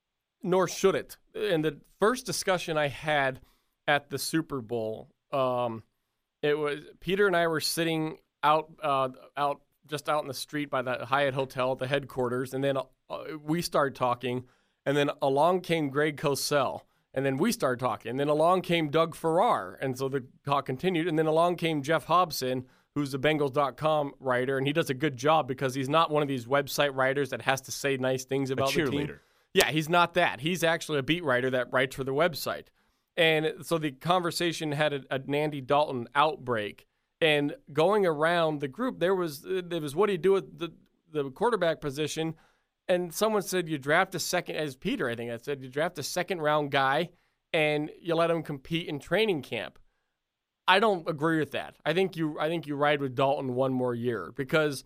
Nor should it. In the first discussion I had at the Super Bowl, um, It was Peter and I were sitting out, uh, out just out in the street by the Hyatt Hotel at the headquarters, and then uh, we started talking, and then along came Greg Cosell, and then we started talking, and then along came Doug Farrar, and so the talk continued, and then along came Jeff Hobson, who's the Bengals dot com writer, and he does a good job because he's not one of these website writers that has to say nice things about a the team. cheerleader. Yeah, he's not that. He's actually a beat writer that writes for the website. And so the conversation had a, a Andy Dalton outbreak. And going around the group, there was, there was what do you do with the, the quarterback position? And someone said you draft a second, as Peter, I think I said, you draft a second-round guy and you let him compete in training camp. I don't agree with that. I think you I think you ride with Dalton one more year because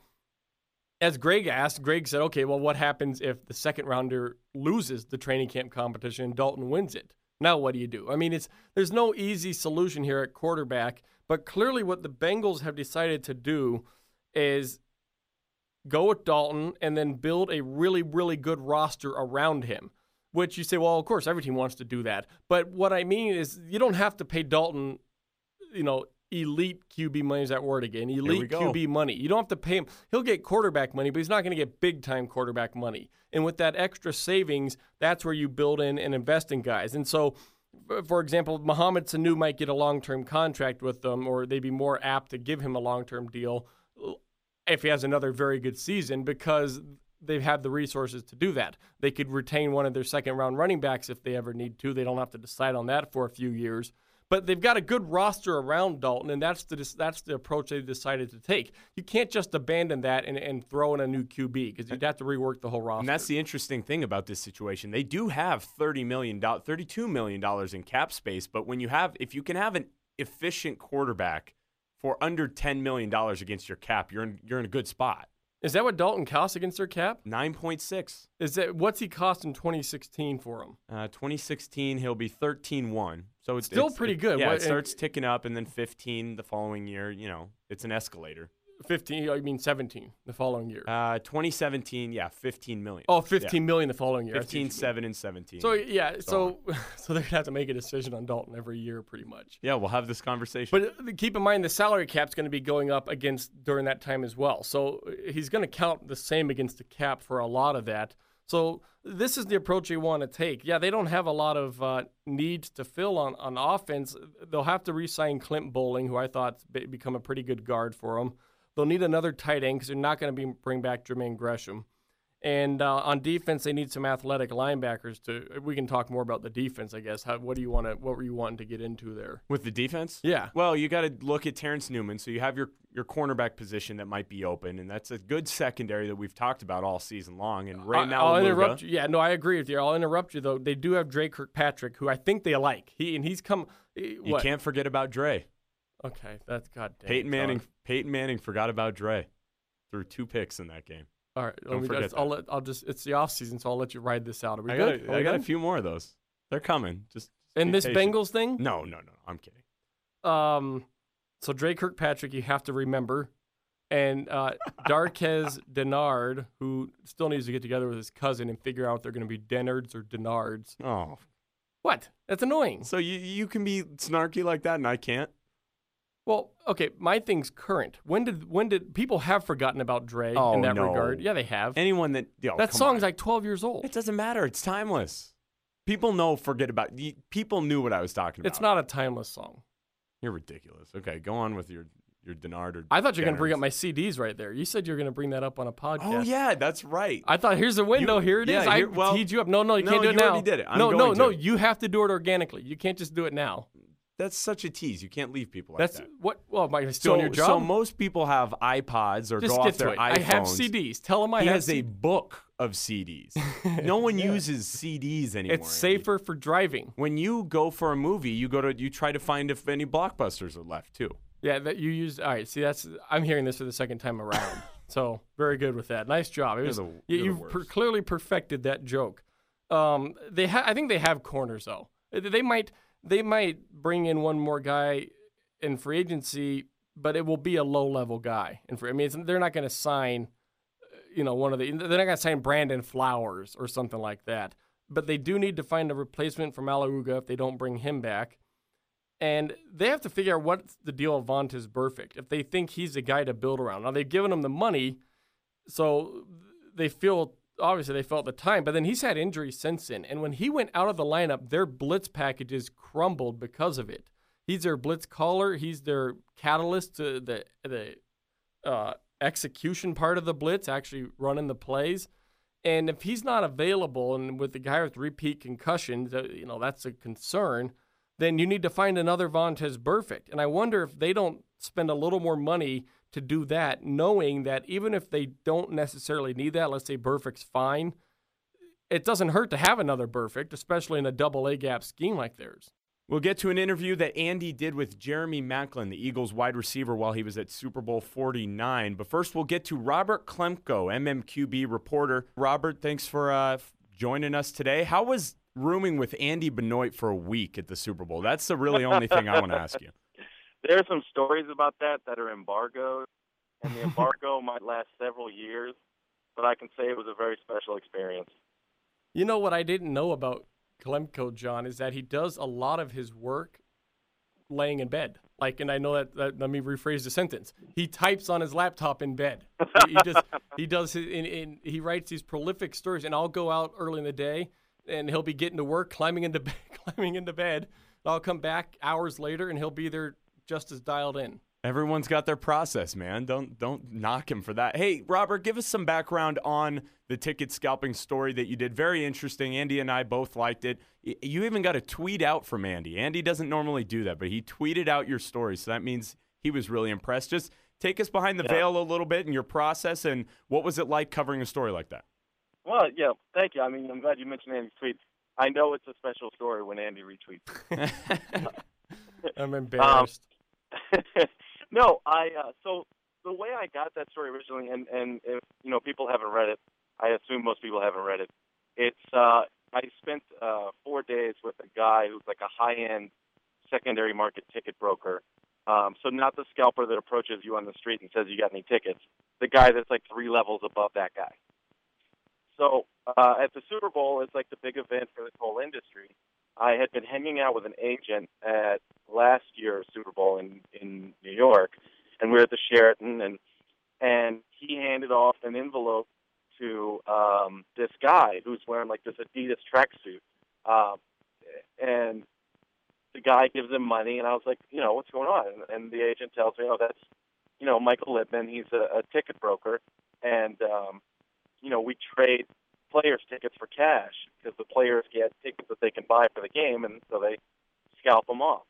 as Greg asked, Greg said, okay, well, what happens if the second rounder loses the training camp competition and Dalton wins it? Now what do you do? I mean, it's there's no easy solution here at quarterback, but clearly what the Bengals have decided to do is go with Dalton and then build a really, really good roster around him, which you say, well, of course, every team wants to do that. But what I mean is you don't have to pay Dalton, you know, elite Q B money. Is that word again? Elite Q B money. You don't have to pay him. He'll get quarterback money, but he's not going to get big-time quarterback money. And with that extra savings, that's where you build in and invest in guys. And so, for example, Mohamed Sanu might get a long-term contract with them, or they'd be more apt to give him a long-term deal if he has another very good season because they've had the resources to do that. They could retain one of their second-round running backs if they ever need to. They don't have to decide on that for a few years. But they've got a good roster around Dalton, and that's the that's the approach they've decided to take. You can't just abandon that and, and throw in a new Q B because you'd have to rework the whole roster. And that's the interesting thing about this situation. They do have thirty million dollars, thirty-two million dollars in cap space, but when you have, if you can have an efficient quarterback for under ten million dollars against your cap, you're in, you're in a good spot. Is that what Dalton costs against their cap? nine point six. Is that what's he cost in twenty sixteen for him? Uh, twenty sixteen, he'll be thirteen one. So it's still it's, pretty good. Yeah, what, it starts ticking up, and then fifteen the following year. You know, it's an escalator. fifteen, I mean seventeen the following year. Uh, twenty seventeen, yeah, fifteen million. Oh, fifteen yeah. million the following year. fifteen, seven, and seventeen. So, yeah, so so, so they're going to have to make a decision on Dalton every year pretty much. Yeah, we'll have this conversation. But keep in mind the salary cap's going to be going up against during that time as well. So he's going to count the same against the cap for a lot of that. So this is the approach you want to take. Yeah, they don't have a lot of uh, needs to fill on, on offense. They'll have to re-sign Clint Bowling, who I thought's become a pretty good guard for them. They'll need another tight end because they're not going to be bring back Jermaine Gresham. And uh, on defense, they need some athletic linebackers. To we can talk more about the defense, I guess. How, what do you want to? What were you wanting to get into there with the defense? Yeah. Well, you got to look at Terrence Newman. So you have your your cornerback position that might be open, and that's a good secondary that we've talked about all season long. And Ray Maualuga. I'll interrupt you. Yeah, no, I agree with you. I'll interrupt you though. They do have Dre Kirkpatrick, who I think they like. He and he's come. What? You can't forget about Dre. Okay, that's goddamn. Peyton Manning. God. Peyton Manning forgot about Dre. Threw two picks in that game. All right, don't forget just, that. I'll let, I'll just. It's the off season, so I'll let you ride this out. Are we I good? got, a, I got a few more of those. They're coming. Just, just and this patient. Bengals thing? No, no, no. I'm kidding. Um, so Dre Kirkpatrick, you have to remember, and uh, Darquez Denard, who still needs to get together with his cousin and figure out if they're going to be Denards or Denards. Oh, what? That's annoying. So you you can be snarky like that, and I can't. Well, okay, my thing's current. When did when did people have forgotten about Dre oh, in that no. regard? Yeah, they have. Anyone that oh, that song's on. like twelve years old. It doesn't matter. It's timeless. People know. Forget about. People knew what I was talking about. It's not a timeless song. You're ridiculous. Okay, go on with your your Denard or. I thought you were going to bring Denards. up my C Ds right there. You said you were going to bring that up on a podcast. Oh yeah, that's right. I thought here's the window. You, here it yeah, is. I well, teed you up. No, no, you no, can't do it you now. already did it. I'm no, going no, to. no. You have to do it organically. You can't just do it now. That's such a tease. You can't leave people like That's that. what. Well, am I stealing so, your job? So most people have iPods or just go get off their to it. iPhones. I have C Ds. Tell them I he have has C- a book of C Ds. No one Yeah. uses C Ds anymore. It's safer Andy. for driving. When you go for a movie, you go to you try to find if any blockbusters are left too. Yeah, that you use. All right, see, that's. I'm hearing this for the second time around. So very good with that. Nice job. It was, the, you, you've per- clearly perfected that joke. Um, they ha- I think they have corners though. They might they might bring in one more guy in free agency, but it will be a low level guy. And I mean, it's, they're not going to sign, you know, one of the. They're not going to sign Brandon Flowers or something like that. But they do need to find a replacement for Maualuga if they don't bring him back. And they have to figure out what's the deal of Vontaze Burfict if they think he's the guy to build around. Now, they've given him the money, so they feel, obviously they felt the time, but then he's had injuries since then. And when he went out of the lineup, their blitz packages crumbled because of it. He's their blitz caller. He's their catalyst to the the uh, execution part of the blitz, actually running the plays. And if he's not available, and with the guy with repeat concussions, uh, you know, that's a concern, then you need to find another Vontaze Burfict. And I wonder if they don't spend a little more money to do that, knowing that even if they don't necessarily need that, let's say Burfict's fine, it doesn't hurt to have another Burfict, especially in a double A gap scheme like theirs. We'll get to an interview that Andy did with Jeremy Maclin, the Eagles wide receiver, while he was at Super Bowl forty-nine. But first, we'll get to Robert Klemko, M M Q B reporter. Robert, thanks for uh, joining us today. How was rooming with Andy Benoit for a week at the Super Bowl? That's the really only thing I want to ask you. There are some stories about that that are embargoed, and the embargo might last several years, but I can say it was a very special experience. You know what I didn't know about Klemko, John, is that he does a lot of his work laying in bed. Like, and I know that, that let me rephrase the sentence. He types on his laptop in bed. he, he just he does his, in, in, he writes these prolific stories, and I'll go out early in the day, and he'll be getting to work, climbing into bed, climbing into bed. And I'll come back hours later, and he'll be there just as dialed in. Everyone's got their process, man. Don't don't knock him for that. Hey, Robert, give us some background on the ticket scalping story that you did. Very interesting. Andy and I both liked it. You even got a tweet out from Andy. Andy doesn't normally do that, but he tweeted out your story, so that means he was really impressed. Just take us behind the yeah. veil a little bit in your process, and what was it like covering a story like that? Well, yeah, thank you. I mean, I'm glad you mentioned Andy's tweet. I know it's a special story when Andy retweets. I'm embarrassed. Um, no, I uh, so the way I got that story originally, and, and if you know people haven't read it, I assume most people haven't read it. It's uh, I spent uh, four days with a guy who's like a high-end secondary market ticket broker. Um, so not the scalper that approaches you on the street and says you got any tickets. The guy that's like three levels above that guy. So uh, at the Super Bowl, it's like the big event for this whole industry. I had been hanging out with an agent at last year's Super Bowl in, in New York, and we were at the Sheraton, and and he handed off an envelope to um, this guy who's wearing like this Adidas tracksuit, um, and the guy gives him money, and I was like, you know, what's going on? And, and the agent tells me, oh, that's, you know, Michael Lippman. He's a, a ticket broker, and um, you know, we trade players' tickets for cash because the players get tickets that they can buy for the game, and so they scalp them off.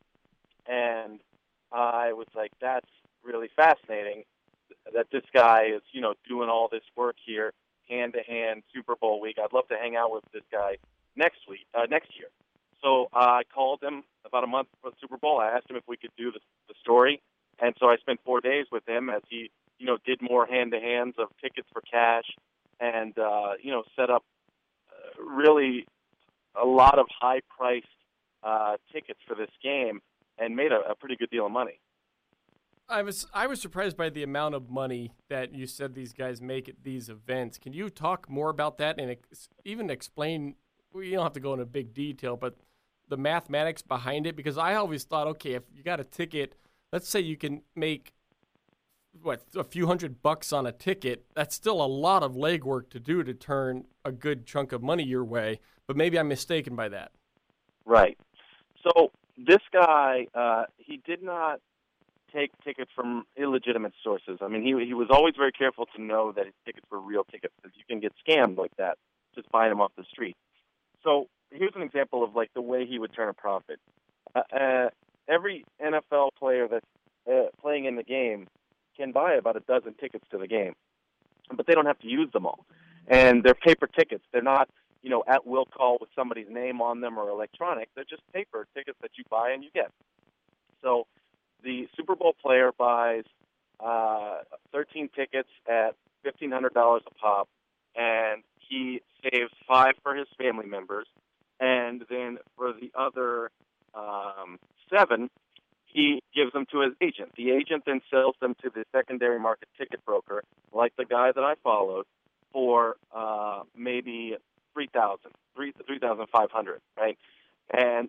And I was like, that's really fascinating that this guy is, you know, doing all this work here, hand-to-hand, Super Bowl week. I'd love to hang out with this guy next week, uh, next year. So uh, I called him about a month before the Super Bowl. I asked him if we could do the, the story, and so I spent four days with him as he, you know, did more hand-to-hands of tickets for cash, and, uh, you know, set up uh, really a lot of high-priced uh, tickets for this game and made a, a pretty good deal of money. I was I was surprised by the amount of money that you said these guys make at these events. Can you talk more about that and ex- even explain, well, you don't have to go into big detail, but the mathematics behind it? Because I always thought, okay, if you got a ticket, let's say you can make what, a few hundred bucks on a ticket, that's still a lot of legwork to do to turn a good chunk of money your way. But maybe I'm mistaken by that. Right. So this guy, uh, he did not take tickets from illegitimate sources. I mean, he he was always very careful to know that his tickets were real tickets, because you can get scammed like that, just buying them off the street. So here's an example of like the way he would turn a profit. Uh, uh, every N F L player that's uh, playing in the game can buy about a dozen tickets to the game, but they don't have to use them all. And they're paper tickets. They're not, you know, at will call with somebody's name on them or electronic. They're just paper tickets that you buy and you get. So the Super Bowl player buys uh, thirteen tickets at fifteen hundred dollars a pop, and he saves five for his family members. And then for the other um, seven, he gives them to his agent. The agent then sells them to the secondary market ticket broker, like the guy that I followed, for uh, maybe three thousand dollars, three thousand five hundred dollars, right? And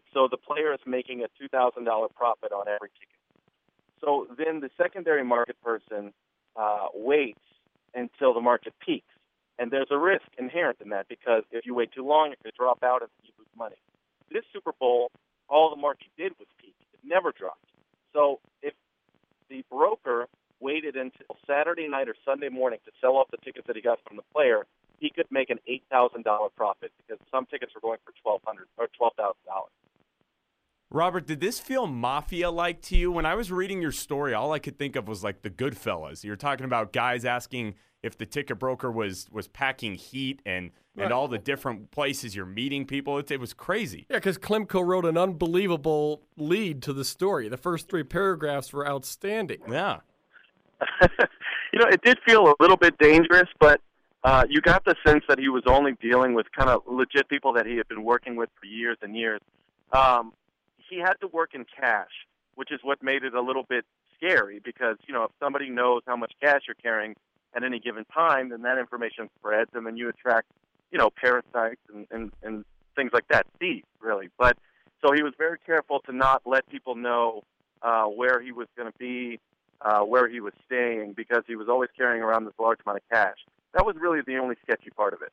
So the player is making a two thousand dollars profit on every ticket. So then the secondary market person uh, waits until the market peaks. And there's a risk inherent in that because if you wait too long, it could drop out and you lose money. This Super Bowl, all the market did was peak. It never dropped. So if the broker waited until Saturday night or Sunday morning to sell off the tickets that he got from the player, he could make an eight thousand dollars profit because some tickets were going for twelve hundred dollars or twelve thousand dollars. Robert, did this feel mafia-like to you? When I was reading your story, all I could think of was like the Goodfellas. You're talking about guys asking if the ticket broker was was packing heat and, and Right. all the different places you're meeting people. It, it was crazy. Yeah, because Klemko wrote an unbelievable lead to the story. The first three paragraphs were outstanding. Yeah. You know, it did feel a little bit dangerous, but uh, you got the sense that he was only dealing with kind of legit people that he had been working with for years and years. Um, he had to work in cash, which is what made it a little bit scary because, you know, if somebody knows how much cash you're carrying at any given time, then that information spreads, and then you attract, you know, parasites and, and, and things like that, thieves, really. But so he was very careful to not let people know uh, where he was going to be, uh, where he was staying, because he was always carrying around this large amount of cash. That was really the only sketchy part of it.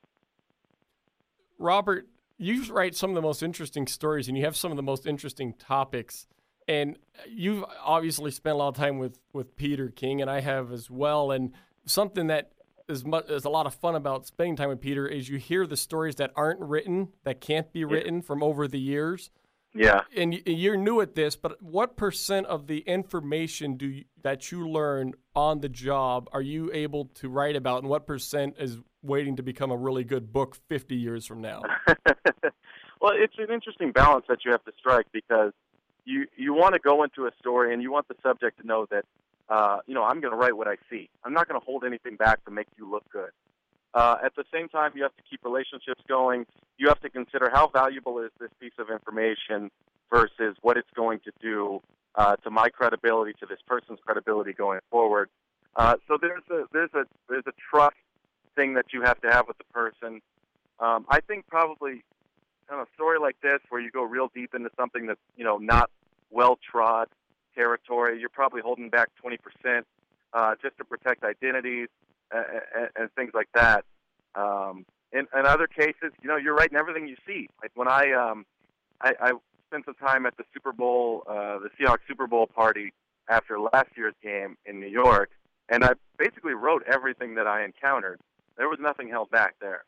Robert, you write some of the most interesting stories, and you have some of the most interesting topics. And you've obviously spent a lot of time with, with Peter King, and I have as well. And something that is, mu- is a lot of fun about spending time with Peter is you hear the stories that aren't written, that can't be written from over the years. Yeah. And y- you're new at this, but what percent of the information do you, that you learn on the job are you able to write about, and what percent is waiting to become a really good book fifty years from now? Well, it's an interesting balance that you have to strike because you you want to go into a story and you want the subject to know that, uh, you know, I'm going to write what I see. I'm not going to hold anything back to make you look good. Uh, at the same time, you have to keep relationships going. You have to consider how valuable is this piece of information versus what it's going to do uh, to my credibility, to this person's credibility going forward. Uh, so there's a there's a there's a trust thing that you have to have with the person. Um, I think probably on a story like this, where you go real deep into something that's, you know, not well trod territory, you're probably holding back twenty percent uh, just to protect identities and, and things like that. Um, in, in other cases, you know, you're writing everything you see. Like when I, um, I, I spent some time at the Super Bowl, uh, the Seahawks Super Bowl party after last year's game in New York, and I basically wrote everything that I encountered. There was nothing held back there.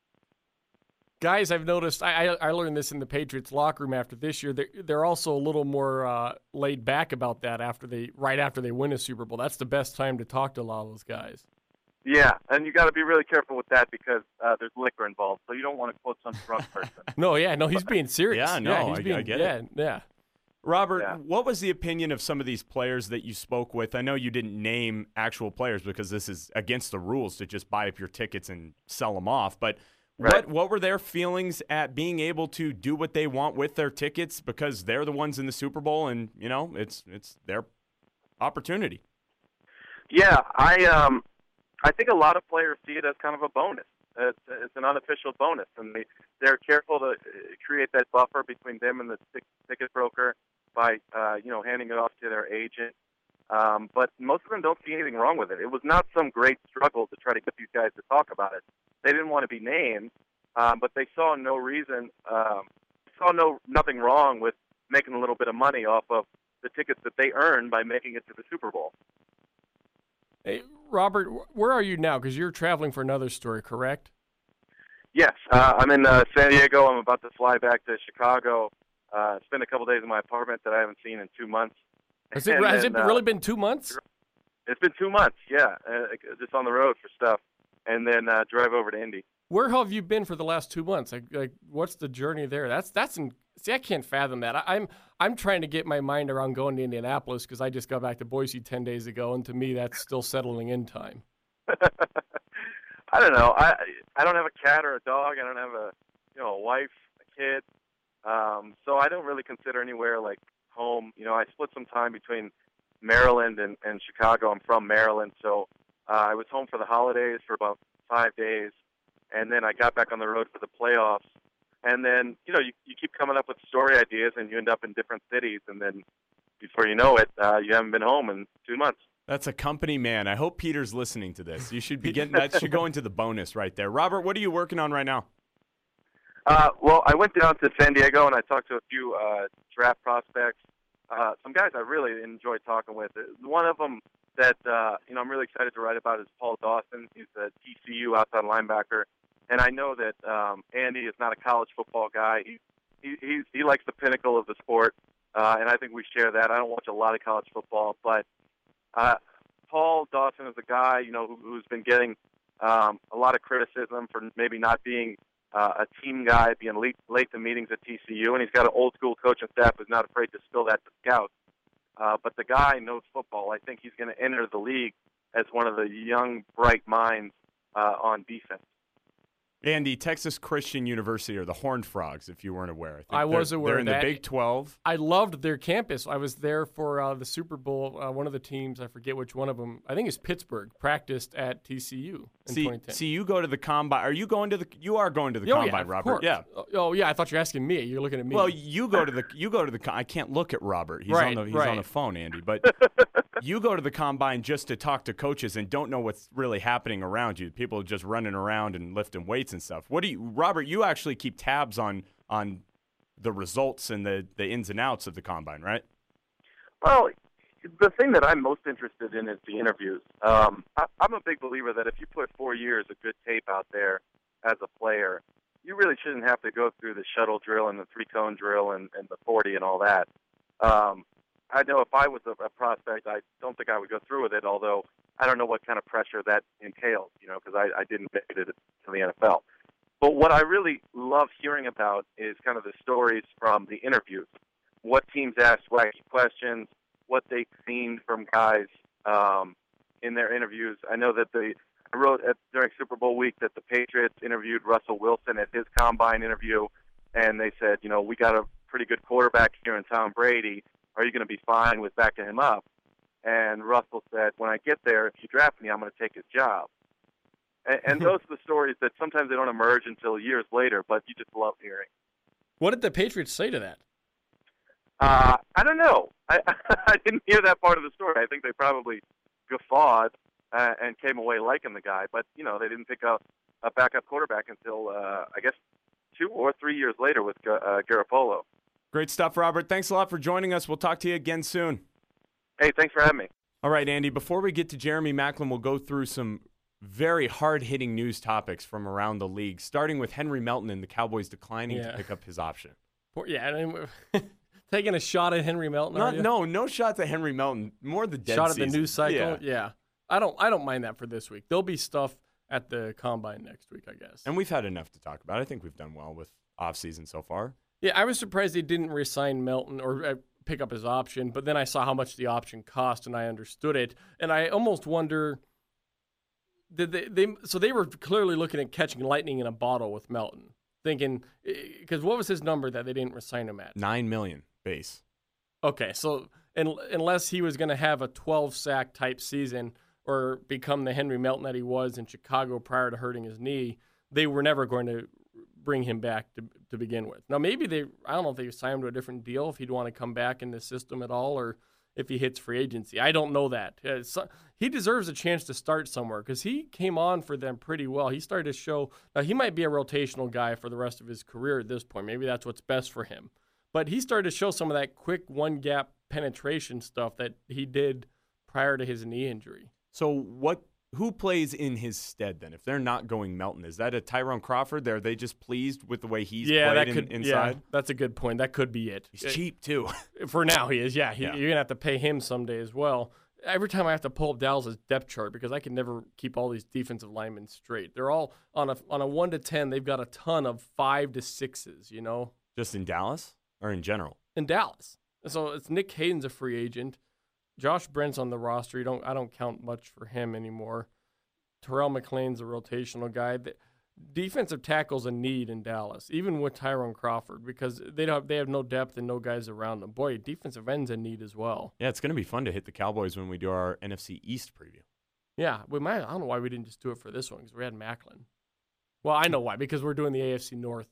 Guys, I've noticed, I, I I learned this in the Patriots locker room after this year. They're, they're also a little more uh, laid back about that after they right after they win a Super Bowl. That's the best time to talk to a lot of those guys. Yeah, and you got to be really careful with that because uh, there's liquor involved, so you don't want to quote some drunk person. No, yeah, no, he's being serious. Yeah, no, he's I- being, I get yeah, it. Yeah, Robert, Yeah. what was the opinion of some of these players that you spoke with? I know you didn't name actual players because this is against the rules to just buy up your tickets and sell them off, but Right. what what were their feelings at being able to do what they want with their tickets because they're the ones in the Super Bowl and, you know, it's it's their opportunity? Yeah, I um, I think a lot of players see it as kind of a bonus. It's, it's an unofficial bonus, and they they're careful to uh, create that buffer between them and the tic- ticket broker by uh, you know handing it off to their agent. Um, but most of them don't see anything wrong with it. It was not some great struggle to try to get these guys to talk about it. They didn't want to be named, um, but they saw no reason, um, saw no nothing wrong with making a little bit of money off of the tickets that they earned by making it to the Super Bowl. Hey, Robert, wh- where are you now? Because you're traveling for another story, correct? Yes, uh, I'm in uh, San Diego. I'm about to fly back to Chicago. Uh, spend a couple days in my apartment that I haven't seen in two months. Has it, And has then, it uh, really been two months? It's been two months, yeah, uh, just on the road for stuff, and then uh, drive over to Indy. Where have you been for the last two months? Like, like what's the journey there? That's that's in, see, I can't fathom that. I, I'm I'm trying to get my mind around going to Indianapolis because I just got back to Boise ten days ago, and to me, that's still settling in time. I don't know. I I don't have a cat or a dog. I don't have a you know a wife, a kid. Um, so I don't really consider anywhere like home. You know, I split some time between Maryland and, and Chicago. I'm from Maryland, so uh, I was home for the holidays for about five days, and then I got back on the road for the playoffs. And then, you know, you, you keep coming up with story ideas, and you end up in different cities, and then before you know it, uh, you haven't been home in two months. That's a company man. I hope Peter's listening to this. You should be getting that. Should go into the bonus right there. Robert, what are you working on right now? Uh, well, I went down to San Diego, and I talked to a few uh, draft prospects. Uh, some guys I really enjoyed talking with. One of them that uh, you know I'm really excited to write about is Paul Dawson. He's a T C U outside linebacker, and I know that um, Andy is not a college football guy. He he he's, he likes the pinnacle of the sport, uh, and I think we share that. I don't watch a lot of college football, but uh, Paul Dawson is a guy you know who, who's been getting um, a lot of criticism for maybe not being Uh, a team guy, being late, late to meetings at T C U, and he's got an old-school coaching staff who's not afraid to spill that to scouts. Uh, but the guy knows football. I think he's going to enter the league as one of the young, bright minds uh, on defense. Andy, Texas Christian University, or the Horned Frogs, if you weren't aware. I, think I was aware They're of in that. the Big twelve. I loved their campus. I was there for uh, the Super Bowl. Uh, one of the teams, I forget which one of them, I think it's Pittsburgh, practiced at T C U in See, twenty ten. see, you go to the combine. Are you going to the? You are going to the Oh, combine, yeah, of Robert. course. Yeah. Oh, oh, yeah. I thought you were asking me. You're looking at me. Well, you go to the. You go to the. I can't look at Robert. He's Right, on the. He's right. on the phone, Andy. But you go to the combine just to talk to coaches and don't know what's really happening around you. People are just running around and lifting weights and stuff. What do you, Robert? You actually keep tabs on on the results and the the ins and outs of the combine, right? Well, the thing that I'm most interested in is the interviews. Um, I, I'm a big believer that if you put four years of good tape out there as a player, you really shouldn't have to go through the shuttle drill and the three-cone drill and, and the forty and all that. Um, I know if I was a, a prospect, I don't think I would go through with it, although I don't know what kind of pressure that entails, you know, because I, I didn't make it to the N F L. But what I really love hearing about is kind of the stories from the interviews. What teams asked wacky questions, what they've seen from guys um, in their interviews. I know that the I wrote at, during Super Bowl week that the Patriots interviewed Russell Wilson at his combine interview, and they said, you know, we got a pretty good quarterback here in Tom Brady. Are you going to be fine with backing him up? And Russell said, when I get there, if you draft me, I'm going to take his job. And, and those are the stories that sometimes they don't emerge until years later, but you just love hearing. what did the Patriots say to that? Uh, I don't know. I, I didn't hear that part of the story. I think they probably guffawed uh, and came away liking the guy. But, you know, they didn't pick up a backup quarterback until, uh, I guess, two or three years later with uh, Garoppolo. Great stuff, Robert. Thanks a lot for joining us. We'll talk to you again soon. Hey, thanks for having me. All right, Andy, before we get to Jeremy Maclin, we'll go through some very hard-hitting news topics from around the league, starting with Henry Melton and the Cowboys declining Yeah. to pick up his option. Poor, yeah, I mean, taking a shot at Henry Melton. Not, are you? no, no shots at Henry Melton. More the dead shot season. at the news cycle. Yeah. Yeah. I don't. I don't mind that for this week. There'll be stuff at the combine next week, I guess. And we've had enough to talk about. I think we've done well with off-season so far. Yeah, I was surprised they didn't re-sign Melton or uh, pick up his option, but then I saw how much the option cost, and I understood it. And I almost wonder, did they? they so they were clearly looking at catching lightning in a bottle with Melton, thinking because what was his number that they didn't re-sign him at? Nine million base. Okay, so in, unless he was going to have a twelve sack type season or become the Henry Melton that he was in Chicago prior to hurting his knee, they were never going to bring him back to to begin with. Now, maybe they, I don't know if they signed him to a different deal, if he'd want to come back in the system at all, or if he hits free agency. I don't know that. Uh, so, he deserves a chance to start somewhere because he came on for them pretty well. He started to show, now he might be a rotational guy for the rest of his career at this point. Maybe that's what's best for him. But he started to show some of that quick one-gap penetration stuff that he did prior to his knee injury. So what? Who plays in his stead then? If they're not going Melton, is that a Tyrone Crawford? Are they just pleased with the way he's yeah, played that could, in, inside? Yeah, that's a good point. That could be it. He's cheap too. For now, he is. Yeah, he, Yeah. you're going to have to pay him someday as well. Every time I have to pull up Dallas' depth chart because I can never keep all these defensive linemen straight. They're all on a on a one to ten. They've got a ton of five to sixes. You know, Just in Dallas or in general? in Dallas. So it's Nick Hayden's a free agent. Josh Brent's on the roster. You don't I don't count much for him anymore. Terrell McLean's a rotational guy. The defensive tackle's a need in Dallas, even with Tyrone Crawford, because they don't they have no depth and no guys around them. Boy, defensive end's a need as well. Yeah, it's going to be fun to hit the Cowboys when we do our N F C East preview. Yeah, we might. I don't know why we didn't just do it for this one because we had Macklin. Well, I know why, because we're doing the A F C North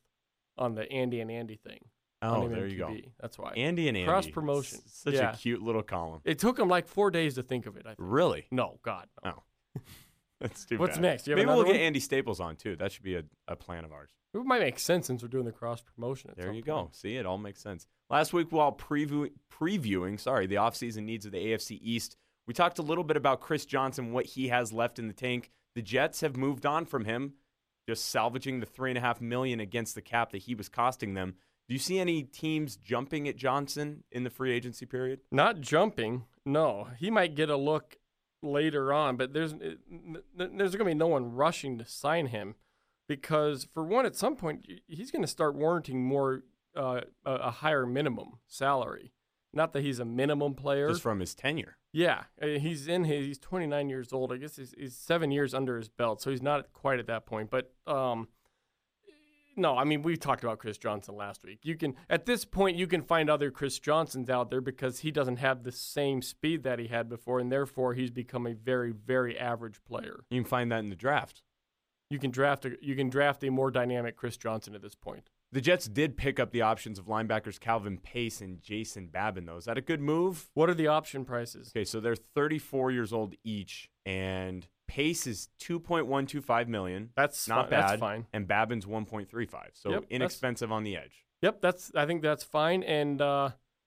on the Andy and Andy thing. Oh, there you go. That's why. Andy and Andy. Cross promotion. S- such yeah. a cute little column. It took them like four days to think of it, I think. Really? No, God. No. Oh. That's too What's bad. next? You have Maybe we'll another get one? Andy Staples on, too. That should be a, a plan of ours. It might make sense since we're doing the cross promotion. At There some you point. go. See, it all makes sense. Last week, while preview- previewing sorry, the offseason needs of the A F C East, we talked a little bit about Chris Johnson, what he has left in the tank. The Jets have moved on from him, just salvaging the three and a half million against the cap that he was costing them. Do you see any teams jumping at Johnson in the free agency period? Not jumping. No, he might get a look later on, but there's there's going to be no one rushing to sign him because, for one, at some point he's going to start warranting more uh, a, a higher minimum salary. Not that he's a minimum player, Just from his tenure. Yeah, uh, he's in his. He's twenty-nine years old. I guess he's, he's seven years under his belt, so he's not quite at that point. But um, no, I mean we talked about Chris Johnson last week. You can at this point you can find other Chris Johnsons out there because he doesn't have the same speed that he had before, and therefore he's become a very, very average player. You can find that in the draft. You can draft a you can draft a more dynamic Chris Johnson at this point. The Jets did pick up the options of linebackers Calvin Pace and Jason Babin, though. Is that a good move? What are the option prices? Okay, so they're thirty-four years old each, and Pace is two point one two five million dollars. That's not fi- bad. That's fine. And Babin's one point three five. So Yep, inexpensive on the edge. Yep, that's. I think that's fine, and uh,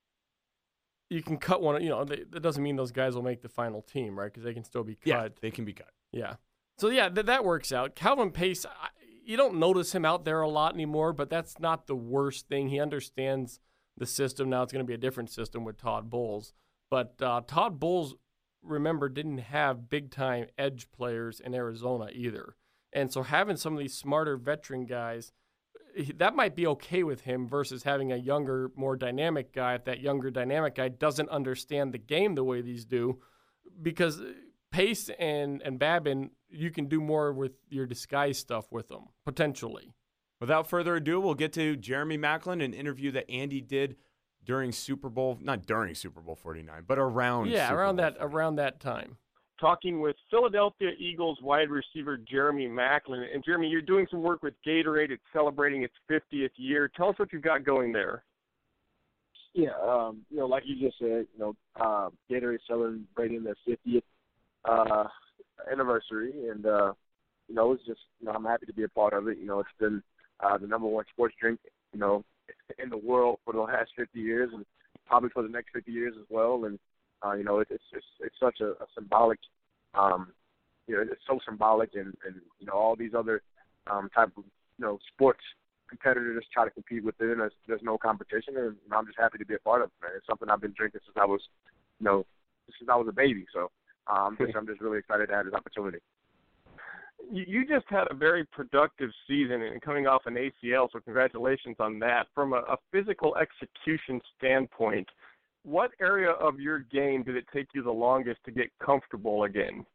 you can cut one. You know, they, that doesn't mean those guys will make the final team, right? Because they can still be cut. Yeah, they can be cut. Yeah. So yeah, th- that works out. Calvin Pace, I, you don't notice him out there a lot anymore, but that's not the worst thing. He understands the system. Now it's going to be a different system with Todd Bowles. But uh, Todd Bowles, remember, didn't have big-time edge players in Arizona either. And so having some of these smarter veteran guys, that might be okay with him versus having a younger, more dynamic guy. If that younger, dynamic guy doesn't understand the game the way these do, because Pace and, and Babin, you can do more with your disguise stuff with them, potentially. Without further ado, we'll get to Jeremy Maclin, an interview that Andy did during Super Bowl, not during Super Bowl forty-nine, but around Yeah, Super around Bowl that forty-nine. around that time. Talking with Philadelphia Eagles wide receiver Jeremy Maclin. And Jeremy, you're doing some work with Gatorade. It's celebrating its fiftieth year. Tell us what you've got going there. Yeah, um, you know, like you just said, you know, uh, Gatorade celebrating their fiftieth uh, anniversary, and uh, you know, it's just, you know, I'm happy to be a part of it. You know, it's been uh, the number one sports drink, you know, in the world for the last fifty years, and probably for the next fifty years as well. And uh, you know, it, it's it's it's such a, a symbolic, um, you know, it's so symbolic, and, and you know, all these other um, type of, you know, sports competitors try to compete with it, and there's, there's no competition, and you know, I'm just happy to be a part of it, man. It's something I've been drinking since I was, you know, since I was a baby. So um, just, I'm just really excited to have this opportunity. You, you just had a very productive season and coming off an A C L, so congratulations on that. From a, a physical execution standpoint, what area of your game did it take you the longest to get comfortable again?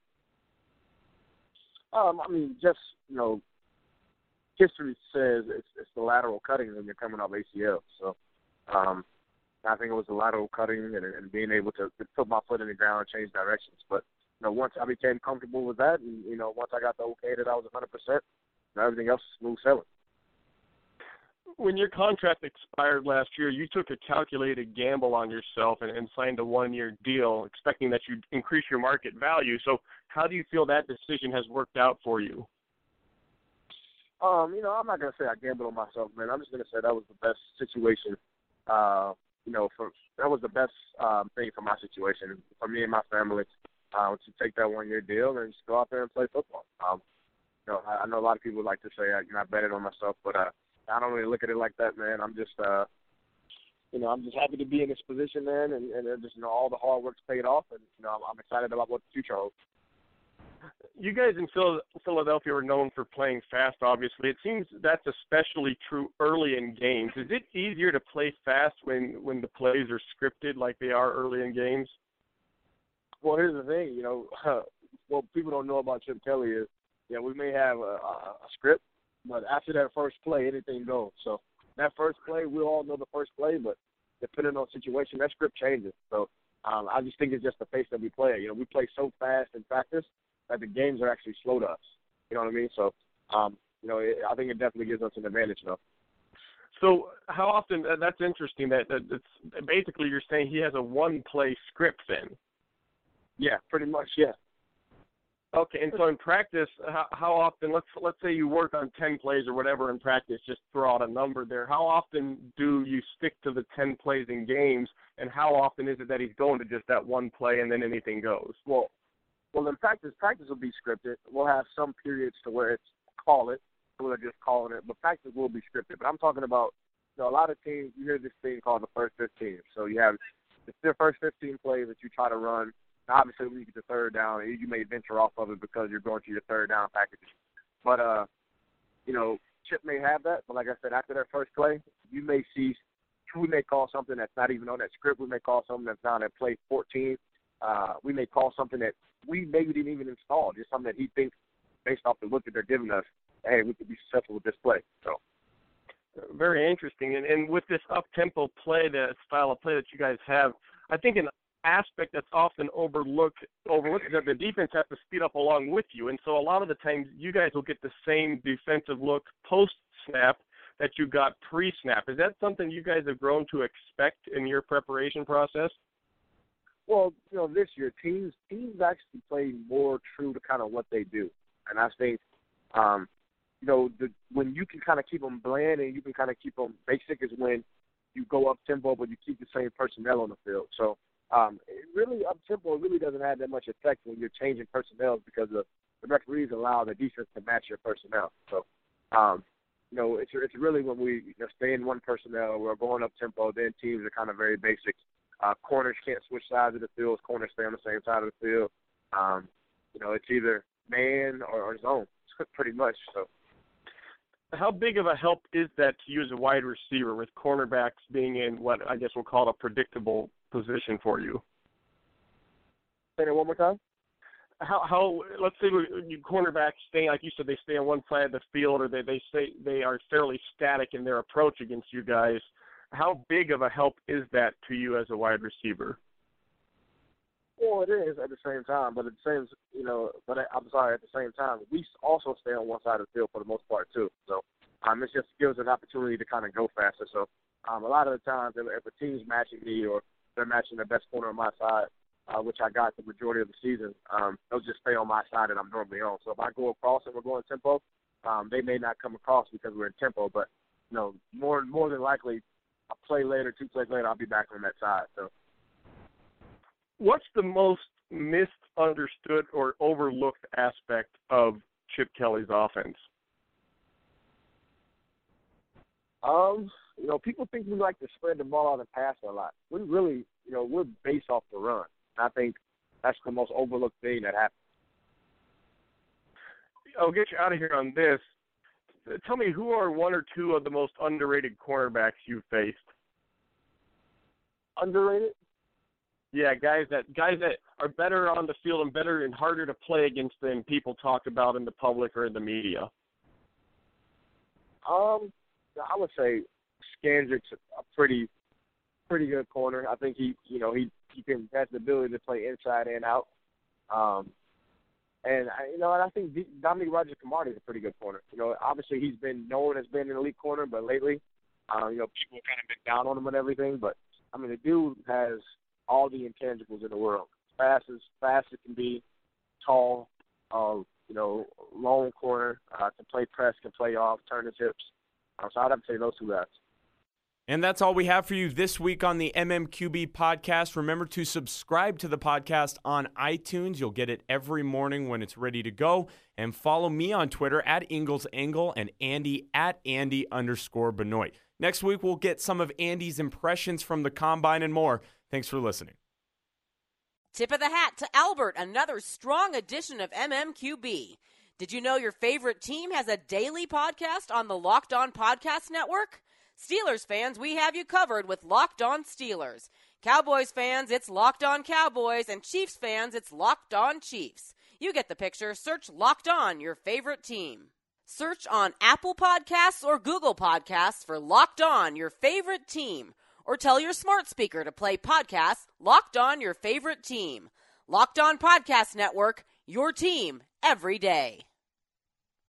Um, I mean, just, you know, history says it's, it's the lateral cutting when you're coming off A C L. So um, I think it was the lateral cutting and, and being able to, to put my foot in the ground and change directions. But, you know, once I became comfortable with that, and, you know, once I got the okay that I was one hundred percent, you know, everything else is smooth sailing. When your contract expired last year, you took a calculated gamble on yourself and, and signed a one-year deal, expecting that you'd increase your market value. So how do you feel that decision has worked out for you? Um, you know, I'm not going to say I gambled on myself, man. I'm just going to say that was the best situation, uh, you know, for that was the best um, thing for my situation, for me and my family, uh, to take that one-year deal and just go out there and play football. Um, you know, I, I know a lot of people like to say, I, you know, I bet it on myself, but uh, I don't really look at it like that, man. I'm just, uh, you know, I'm just happy to be in this position, man, and, and just, you know, all the hard work's paid off, and, you know, I'm, I'm excited about what the future holds. You guys in Philadelphia are known for playing fast, obviously. It seems that's especially true early in games. Is it easier to play fast when, when the plays are scripted like they are early in games? Well, here's the thing, you know, uh, what people don't know about Chip Kelly is, yeah, we may have a, a, a script, but after that first play, anything goes. So that first play, we all know the first play, but depending on the situation, that script changes. So um, I just think it's just the pace that we play. You know, we play so fast in practice that the games are actually slow to us. You know what I mean? So, um, you know, it, I think it definitely gives us an advantage, though. So how often, uh, that's interesting, that, that it's, basically you're saying he has a one-play script then. Yeah, pretty much, yeah. Okay, and so in practice, how, how often, let's let's say you work on ten plays or whatever in practice, just throw out a number there. How often do you stick to the ten plays in games, and how often is it that he's going to just that one play and then anything goes? Well, well, in practice, practice will be scripted. We'll have some periods to where it's call it, so we're just calling it, but practice will be scripted. But I'm talking about, you know, a lot of teams, you hear this thing called the first fifteen. So you have the first fifteen plays that you try to run. Obviously, when you get the third down, you may venture off of it because you're going to your third down package. But, uh, you know, Chip may have that. But like I said, after that first play, you may see, we may call something that's not even on that script. We may call something that's not at play fourteen. Uh, we may call something that we maybe didn't even install, just something that he thinks, based off the look that they're giving us, hey, we could be successful with this play. So, very interesting. And, and with this up-tempo play, the style of play that you guys have, I think an aspect that's often overlooked overlooked is that the defense has to speed up along with you. And so a lot of the times you guys will get the same defensive look post-snap that you got pre-snap. Is that something you guys have grown to expect in your preparation process? Well, you know, this year teams teams actually play more true to kind of what they do. And I think, um, you know, the, when you can kind of keep them bland and you can kind of keep them basic is when you go up-tempo, but you keep the same personnel on the field. So, Um, it really, up-tempo really doesn't have that much effect when you're changing personnel because the, the referees allow the defense to match your personnel. So, um, you know, it's it's really when we you know, stay in one personnel, we're going up-tempo, then teams are kind of very basic. Uh, corners can't switch sides of the field. Corners stay on the same side of the field. Um, you know, it's either man or, or zone, pretty much. So, how big of a help is that to you as a wide receiver with cornerbacks being in what I guess we'll call a predictable position for you? Say that one more time. How, how let's say you cornerbacks stay, like you said, they stay on one side of the field, or they they stay they are fairly static in their approach against you guys. How big of a help is that to you as a wide receiver? Well, it is at the same time, but at the same, you know, but I'm sorry, at the same time, we also stay on one side of the field for the most part too. So, um, it just gives us an opportunity to kind of go faster. So, um, a lot of the times, if, if a team's matching me or they're matching the best corner on my side, uh, which I got the majority of the season, um, they'll just stay on my side that I'm normally on. So if I go across and we're going tempo, um, they may not come across because we're in tempo, but, you know, more more than likely, a play later, two plays later, I'll be back on that side. So, what's the most misunderstood or overlooked aspect of Chip Kelly's offense? Um, you know, people think we like to spread the ball out and pass a lot. We really, you know, we're based off the run. I think that's the most overlooked thing that happens. I'll get you out of here on this. Tell me, who are one or two of the most underrated cornerbacks you've faced? Underrated? Yeah, guys that guys that are better on the field and better and harder to play against than people talk about in the public or in the media. Um, I would say Skandrick's a pretty, pretty good corner. I think he, you know, he he can has the ability to play inside and out. Um, and I, you know, and I think D- Dominique Rodgers-Cromartie is a pretty good corner. You know, obviously he's been known as being an elite corner, but lately, uh, you know, people have kind of been down on him and everything. But I mean, the dude has all the intangibles in the world. Fast as fast as can be, tall, uh, you know, long corner, uh, can play press, can play off, turn his hips. Uh, so I'd have to say those two guys. And that's all we have for you this week on the M M Q B podcast. Remember to subscribe to the podcast on iTunes. You'll get it every morning when it's ready to go. And follow me on Twitter at Ingles Angle and Andy at Andy underscore Benoit. Next week, we'll get some of Andy's impressions from the Combine and more. Thanks for listening. Tip of the hat to Albert, another strong edition of M M Q B. Did you know your favorite team has a daily podcast on the Locked On Podcast Network? Steelers fans, we have you covered with Locked On Steelers. Cowboys fans, it's Locked On Cowboys. And Chiefs fans, it's Locked On Chiefs. You get the picture. Search Locked On, your favorite team. Search on Apple Podcasts or Google Podcasts for Locked On, your favorite team. Or tell your smart speaker to play podcasts Locked On, your favorite team. Locked On Podcast Network, your team every day.